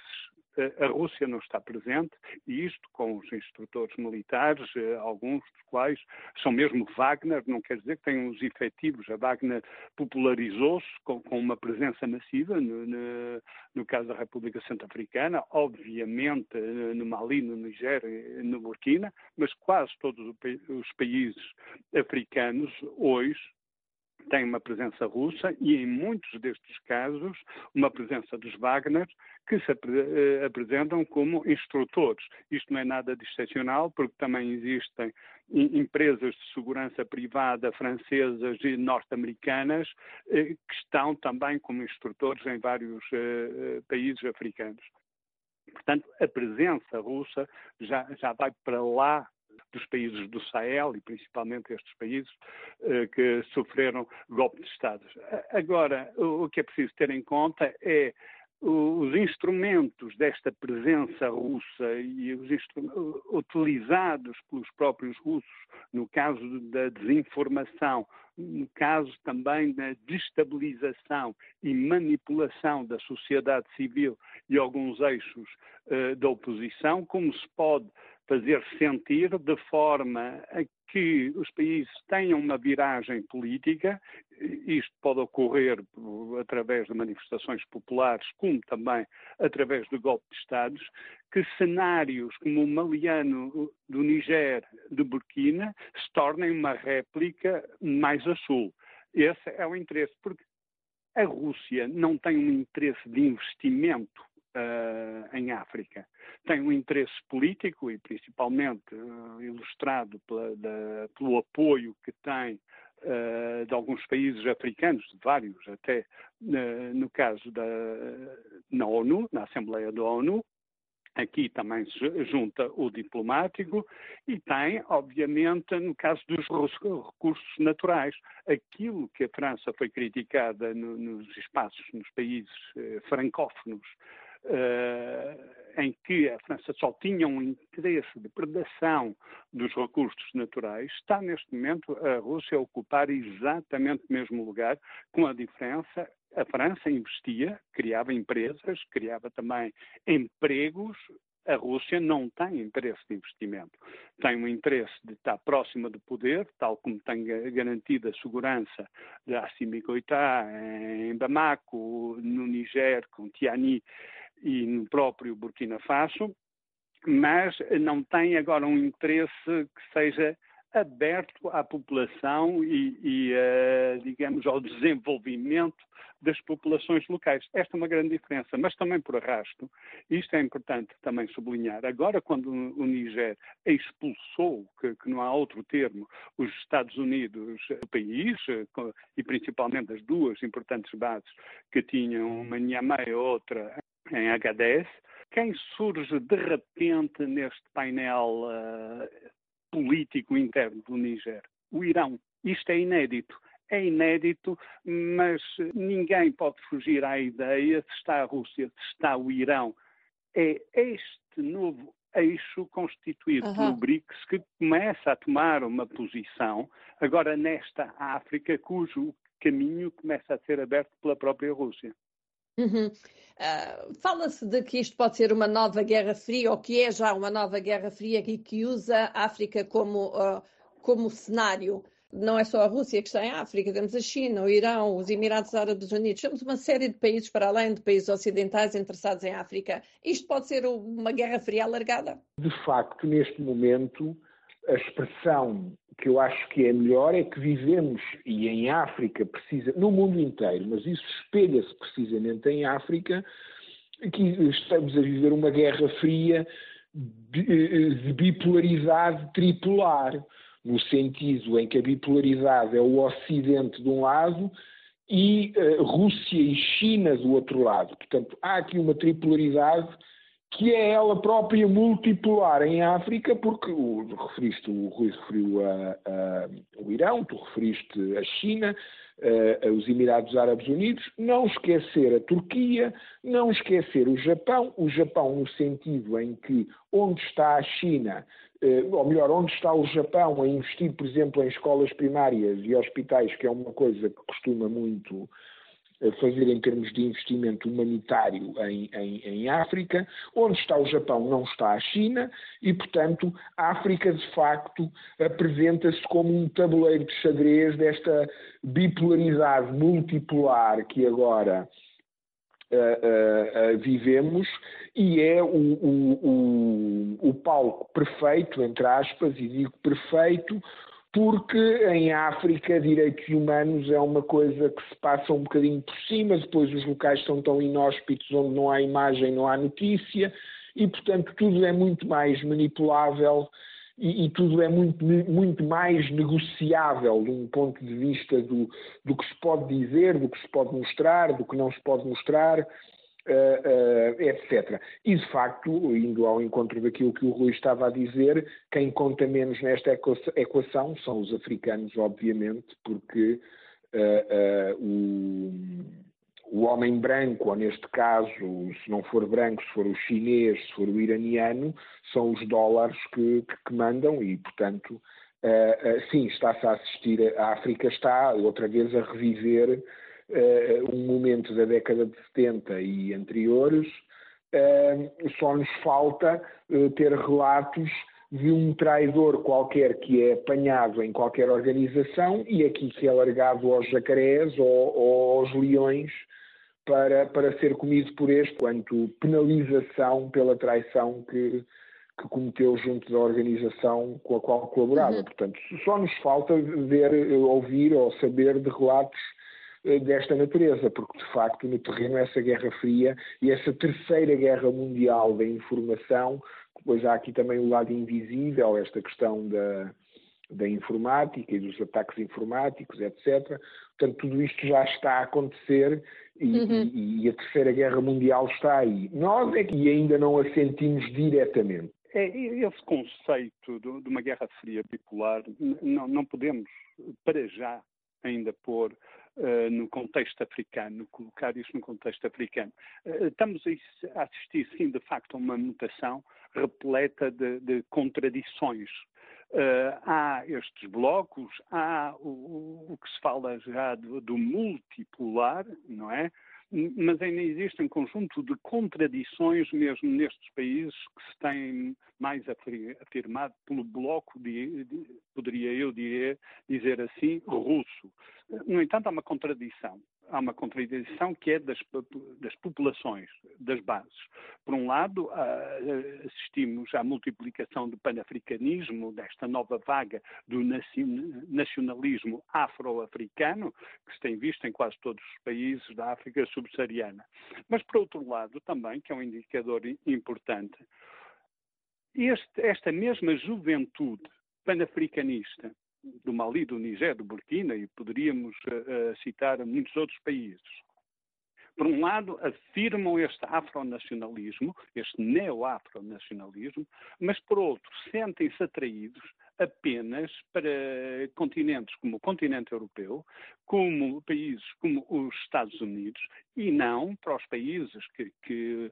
a Rússia não está presente, e isto com os instrutores militares, alguns dos quais são mesmo Wagner, não quer dizer que tenham os efetivos. A Wagner popularizou-se com, com uma presença massiva, no, no, no caso da República Centro-Africana, obviamente no Mali, no Niger e no Burkina, mas quase todos os países africanos hoje tem uma presença russa e, em muitos destes casos, uma presença dos Wagner, que se ap- apresentam como instrutores. Isto não é nada de excepcional, porque também existem empresas de segurança privada francesas e norte-americanas eh, que estão também como instrutores em vários eh, países africanos. Portanto, a presença russa já, já vai para lá dos países do Sahel e principalmente estes países uh, que sofreram golpe de Estado. Agora, o que é preciso ter em conta é os instrumentos desta presença russa e os utilizados pelos próprios russos, no caso da desinformação, no caso também da destabilização e manipulação da sociedade civil e alguns eixos uh, da oposição, como se pode fazer sentir de forma a que os países tenham uma viragem política. Isto pode ocorrer através de manifestações populares, como também através de golpes de Estados, que cenários como o maliano do Niger, de Burkina, se tornem uma réplica mais a sul. Esse é o interesse, porque a Rússia não tem um interesse de investimento Uh, em África. Tem um interesse político e principalmente uh, ilustrado pela, da, pelo apoio que tem uh, de alguns países africanos, de vários até, uh, no caso da na ONU, na Assembleia da ONU. Aqui também se junta o diplomático e tem, obviamente, no caso dos recursos naturais, aquilo que a França foi criticada no, nos espaços, nos países eh, francófonos, Uh, em que a França só tinha um interesse de predação dos recursos naturais, está neste momento a Rússia a ocupar exatamente o mesmo lugar, com a diferença: a França investia, criava empresas, criava também empregos. A Rússia não tem interesse de investimento. Tem um interesse de estar próxima do poder, tal como tem garantido a segurança de Assimi Goïta em Bamako, no Niger, com Tiani e no próprio Burkina Faso, mas não tem agora um interesse que seja aberto à população e, e uh, digamos, ao desenvolvimento das populações locais. Esta é uma grande diferença, mas também por arrasto. Isto é importante também sublinhar. Agora, quando o Niger expulsou, que, que não há outro termo, os Estados Unidos do país, e principalmente as duas importantes bases que tinham, uma em Niamey e outra em Agadez, quem surge de repente neste painel uh, político interno do Níger? O Irão. Isto é inédito. É inédito, mas ninguém pode fugir à ideia se está a Rússia, se está o Irão. É este novo eixo constituído uhum. pelo BRICS que começa a tomar uma posição, agora nesta África, cujo caminho começa a ser aberto pela própria Rússia. Uhum. Uh, fala-se de que isto pode ser uma nova Guerra Fria, ou que é já uma nova Guerra Fria e que usa a África como, uh, como cenário. Não é só a Rússia que está em África, temos a China, o Irão, os Emirados Árabes Unidos, temos uma série de países para além de países ocidentais interessados em África. Isto pode ser uma Guerra Fria alargada? De facto, neste momento, a expressão que eu acho que é melhor é que vivemos, e em África, precisa, no mundo inteiro, mas isso espelha-se precisamente em África, que estamos a viver uma guerra fria de, de bipolaridade tripolar, no sentido em que a bipolaridade é o Ocidente de um lado e uh, Rússia e China do outro lado. Portanto, há aqui uma tripolaridade que é ela própria multipolar em África, porque o, referiste, o Rui referiu a, a, o Irão, tu referiste a China, a, a, os Emirados Árabes Unidos, não esquecer a Turquia, não esquecer o Japão, o Japão no sentido em que onde está a China, ou melhor, onde está o Japão a investir, por exemplo, em escolas primárias e hospitais, que é uma coisa que costuma muito fazer em termos de investimento humanitário em, em, em África, onde está o Japão não está a China e, portanto, a África de facto apresenta-se como um tabuleiro de xadrez desta bipolaridade multipolar que agora uh, uh, uh, vivemos e é o, o, o, o palco perfeito, entre aspas, e digo perfeito, porque em África direitos humanos é uma coisa que se passa um bocadinho por cima, depois os locais são tão inóspitos onde não há imagem, não há notícia, e portanto tudo é muito mais manipulável e, e tudo é muito, muito mais negociável de um ponto de vista do, do que se pode dizer, do que se pode mostrar, do que não se pode mostrar. Uh, uh, etcétera. E, de facto, indo ao encontro daquilo que o Rui estava a dizer, quem conta menos nesta equação são os africanos, obviamente, porque uh, uh, o, o homem branco, ou neste caso, se não for branco, se for o chinês, se for o iraniano, são os dólares que, que mandam e, portanto, uh, uh, sim, está-se a assistir, a África está outra vez a reviver uh, um momento da década de setenta e anteriores. Uh, só nos falta uh, ter relatos de um traidor qualquer que é apanhado em qualquer organização e aqui que é largado aos jacarés ou, ou aos leões para, para ser comido por este, quanto penalização pela traição que, que cometeu junto da organização com a qual colaborava. Uhum. Portanto, só nos falta ver, ouvir ou saber de relatos desta natureza, porque de facto no terreno essa Guerra Fria e essa terceira guerra mundial da informação, depois há aqui também o lado invisível, esta questão da, da informática e dos ataques informáticos, etcétera. Portanto, tudo isto já está a acontecer e, uhum. e, e a terceira guerra mundial está aí. Nós é que ainda não a sentimos diretamente. É, esse conceito de, de uma Guerra Fria bipolar, não, não podemos, para já, ainda pôr uh, no contexto africano, colocar isto no contexto africano. Uh, estamos a assistir, sim, de facto, a uma mutação repleta de, de contradições. Uh, há estes blocos, há o, o que se fala já do, do multipolar, não é? Mas ainda existe um conjunto de contradições mesmo nestes países que se têm mais afirmado pelo bloco, de, de, poderia eu dizer, dizer assim, russo. No entanto, há uma contradição. Há uma contradição que é das, das populações, das bases. Por um lado, assistimos à multiplicação do panafricanismo, desta nova vaga do nacionalismo afro-africano, que se tem visto em quase todos os países da África subsaariana. Mas, por outro lado, também, que é um indicador importante, este, esta mesma juventude panafricanista, do Mali, do Niger, do Burkina, e poderíamos uh, citar muitos outros países. Por um lado, afirmam este afronacionalismo, este neo-afronacionalismo, mas por outro, sentem-se atraídos apenas para continentes como o continente europeu, como países como os Estados Unidos, e não para os países que, que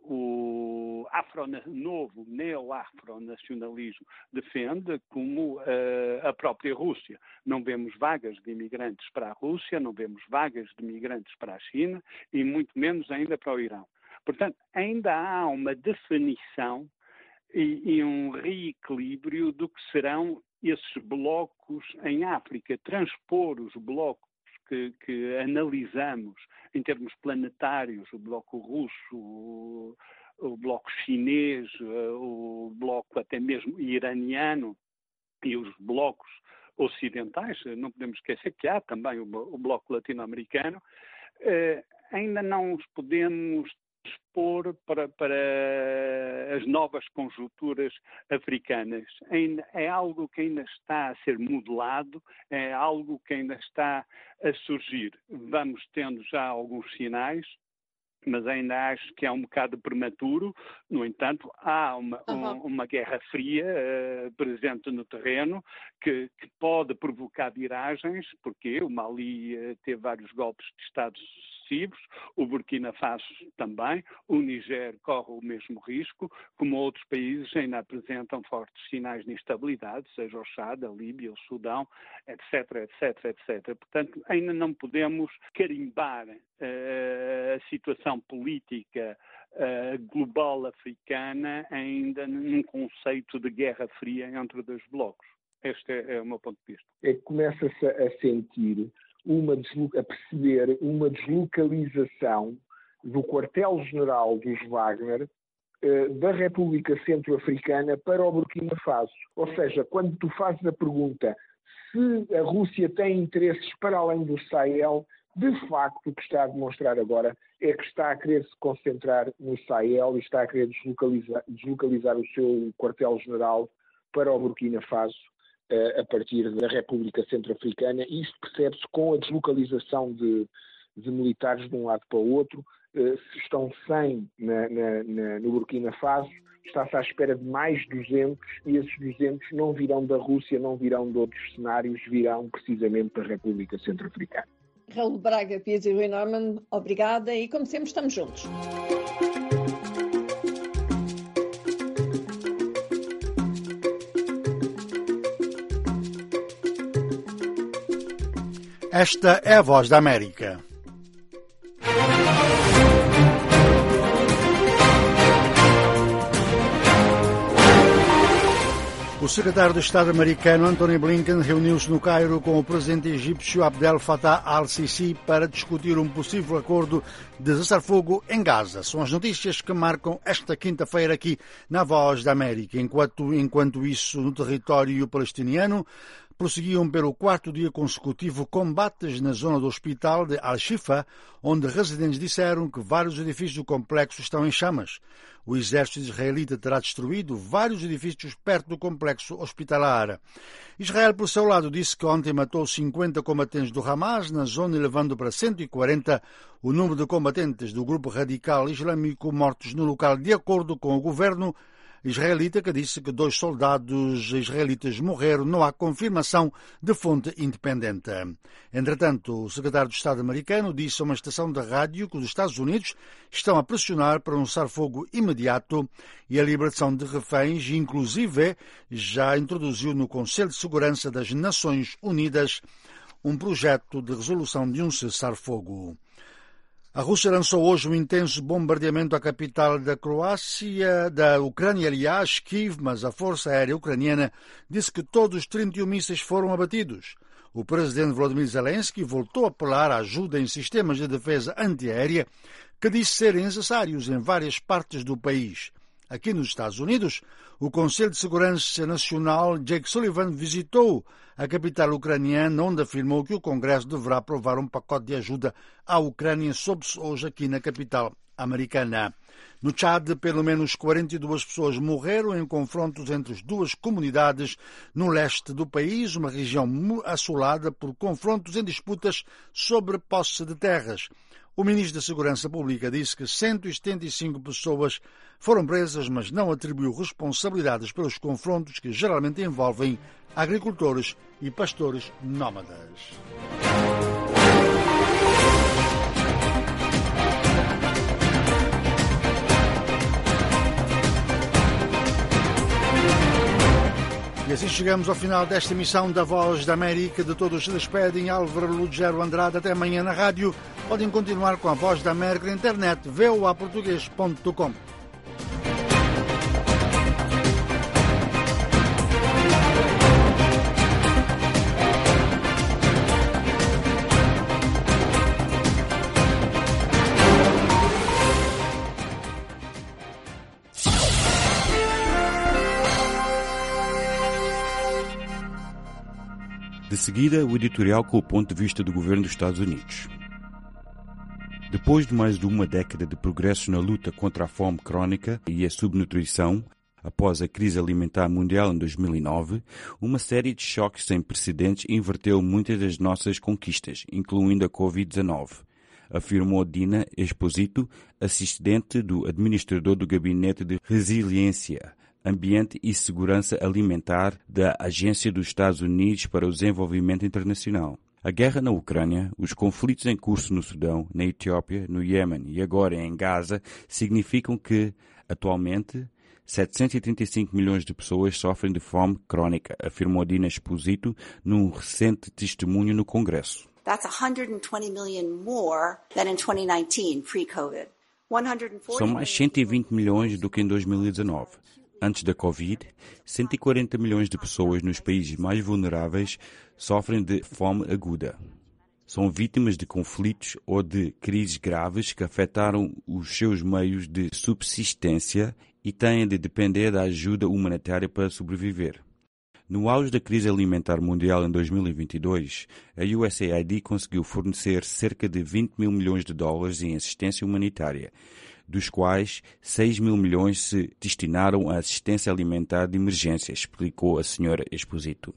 o afro, novo neo-afronacionalismo defende, como uh, a própria Rússia. Não vemos vagas de imigrantes para a Rússia, não vemos vagas de imigrantes para a China e muito menos ainda para o Irão. Portanto, ainda há uma definição e, e um reequilíbrio do que serão esses blocos em África, transpor os blocos que, que analisamos em termos planetários, o bloco russo, o, o bloco chinês, o bloco até mesmo iraniano e os blocos ocidentais, não podemos esquecer que há também o, o bloco latino-americano, eh, ainda não os podemos expor para, para as novas conjunturas africanas. É algo que ainda está a ser modelado, é algo que ainda está a surgir. Vamos tendo já alguns sinais, mas ainda acho que é um bocado prematuro. No entanto, há uma, uhum. um, uma guerra fria uh, presente no terreno que, que pode provocar viragens, porque o Mali uh, teve vários golpes de Estado sucessivos, o Burkina Faso também, o Niger corre o mesmo risco, como outros países ainda apresentam fortes sinais de instabilidade, seja o Chad, a Líbia, o Sudão, etc, etc, etcétera. Portanto, ainda não podemos carimbar uh, a situação política uh, global africana ainda num conceito de guerra fria entre dois blocos. Este é, é o meu ponto de vista. É que começa-se a sentir, uma a perceber uma deslocalização do quartel-general dos Wagner uh, da República Centro-Africana para o Burkina Faso. Ou seja, quando tu fazes a pergunta se a Rússia tem interesses para além do Sahel, de facto, o que está a demonstrar agora é que está a querer se concentrar no Sahel e está a querer deslocalizar, deslocalizar o seu quartel-general para o Burkina Faso uh, a partir da República Centro-Africana. E isto percebe-se com a deslocalização de, de militares de um lado para o outro. Uh, se estão cem na, na, na, no Burkina Faso, está-se à espera de mais duzentos e esses duzentos não virão da Rússia, não virão de outros cenários, virão precisamente da República Centro-Africana. Raul Braga, Pires e Rui Norman, obrigada e como sempre estamos juntos. Esta é a Voz da América. O secretário de Estado americano Antony Blinken reuniu-se no Cairo com o presidente egípcio Abdel Fattah al-Sisi para discutir um possível acordo de cessar-fogo em Gaza. São as notícias que marcam esta quinta-feira aqui na Voz da América. Enquanto, enquanto isso, no território palestiniano, prosseguiam pelo quarto dia consecutivo combates na zona do hospital de Al-Shifa, onde residentes disseram que vários edifícios do complexo estão em chamas. O exército israelita terá destruído vários edifícios perto do complexo hospitalar. Israel, por seu lado, disse que ontem matou cinquenta combatentes do Hamas na zona, elevando para cento e quarenta o número de combatentes do grupo radical islâmico mortos no local, de acordo com o governo israelita, que disse que dois soldados israelitas morreram. Não há confirmação de fonte independente. Entretanto, o secretário de Estado americano disse a uma estação de rádio que os Estados Unidos estão a pressionar para um cessar-fogo imediato e a liberação de reféns, e inclusive já introduziu no Conselho de Segurança das Nações Unidas um projeto de resolução de um cessar-fogo. A Rússia lançou hoje um intenso bombardeamento à capital da Croácia, da Ucrânia, aliás, Kiev, mas a Força Aérea Ucraniana disse que todos os trinta e um mísseis foram abatidos. O presidente Volodymyr Zelensky voltou a apelar à ajuda em sistemas de defesa antiaérea que disse serem necessários em várias partes do país. Aqui nos Estados Unidos, o Conselho de Segurança Nacional, Jake Sullivan, visitou a capital ucraniana, onde afirmou que o Congresso deverá aprovar um pacote de ajuda à Ucrânia, soube-se hoje aqui na capital americana. No Tchad, pelo menos quarenta e duas pessoas morreram em confrontos entre as duas comunidades no leste do país, uma região assolada por confrontos em disputas sobre posse de terras. O ministro da Segurança Pública disse que cento e setenta e cinco pessoas foram presas, mas não atribuiu responsabilidades pelos confrontos que geralmente envolvem agricultores e pastores nómadas. E assim chegamos ao final desta emissão da Voz da América. De todos se despedem Álvaro Lugero Andrade. Até amanhã na rádio. Podem continuar com a Voz da América na internet, v o a português ponto com. De seguida, o editorial com o ponto de vista do governo dos Estados Unidos. Depois de mais de uma década de progressos na luta contra a fome crónica e a subnutrição, após a crise alimentar mundial em dois mil e nove, uma série de choques sem precedentes inverteu muitas das nossas conquistas, incluindo a covid dezenove, afirmou Dina Esposito, assistente do administrador do Gabinete de Resiliência, Ambiente e Segurança Alimentar da Agência dos Estados Unidos para o Desenvolvimento Internacional. A guerra na Ucrânia, os conflitos em curso no Sudão, na Etiópia, no Iêmen e agora em Gaza significam que, atualmente, setecentos e trinta e cinco milhões de pessoas sofrem de fome crónica, afirmou Dina Esposito num recente testemunho no Congresso. That's one hundred twenty million more than in twenty nineteen, pre-COVID. São mais cento e vinte milhões do que em dois mil e dezenove. Antes da Covid, cento e quarenta milhões de pessoas nos países mais vulneráveis sofrem de fome aguda. São vítimas de conflitos ou de crises graves que afetaram os seus meios de subsistência e têm de depender da ajuda humanitária para sobreviver. No auge da crise alimentar mundial em dois mil e vinte e dois, a U S A I D conseguiu fornecer cerca de vinte mil milhões de dólares em assistência humanitária, dos quais seis mil milhões se destinaram à assistência alimentar de emergência, explicou a senhora Esposito.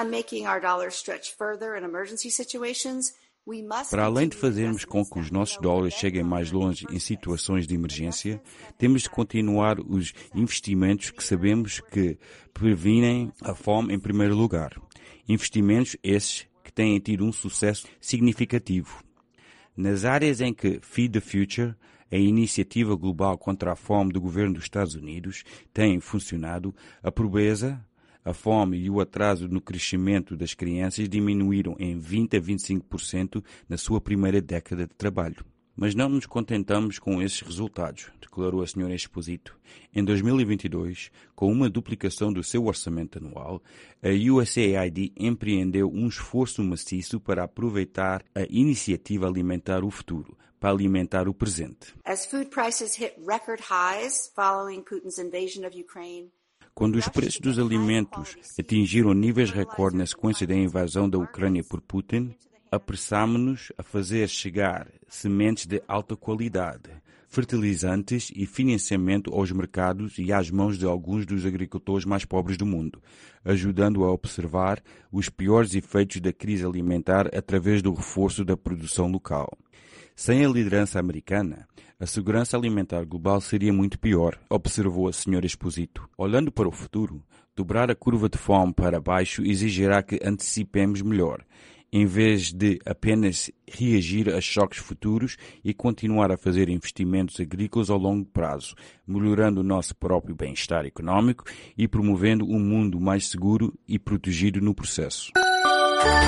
Para além de fazermos com que os nossos dólares cheguem mais longe em situações de emergência, temos de continuar os investimentos que sabemos que previnem a fome em primeiro lugar. Investimentos esses que têm tido um sucesso significativo. Nas áreas em que Feed the Future, a iniciativa global contra a fome do governo dos Estados Unidos, tem funcionado, a pobreza, a fome e o atraso no crescimento das crianças diminuíram em vinte a vinte e cinco por cento na sua primeira década de trabalho. Mas não nos contentamos com esses resultados, declarou a senhora Esposito. Em dois mil e vinte e dois, com uma duplicação do seu orçamento anual, a U S A I D empreendeu um esforço maciço para aproveitar a iniciativa Alimentar o Futuro, para alimentar o presente. As food prices hit record highs following Putin's invasion of Ukraine, quando os preços dos alimentos atingiram níveis recorde na sequência da invasão da Ucrânia por Putin, apressámo-nos a fazer chegar sementes de alta qualidade, fertilizantes e financiamento aos mercados e às mãos de alguns dos agricultores mais pobres do mundo, ajudando a observar os piores efeitos da crise alimentar através do reforço da produção local. Sem a liderança americana, a segurança alimentar global seria muito pior, observou a senhora Esposito. Olhando para o futuro, dobrar a curva de fome para baixo exigirá que antecipemos melhor, em vez de apenas reagir a choques futuros e continuar a fazer investimentos agrícolas ao longo prazo, melhorando o nosso próprio bem-estar económico e promovendo um mundo mais seguro e protegido no processo.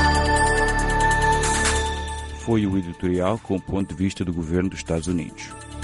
Foi o editorial com o ponto de vista do governo dos Estados Unidos.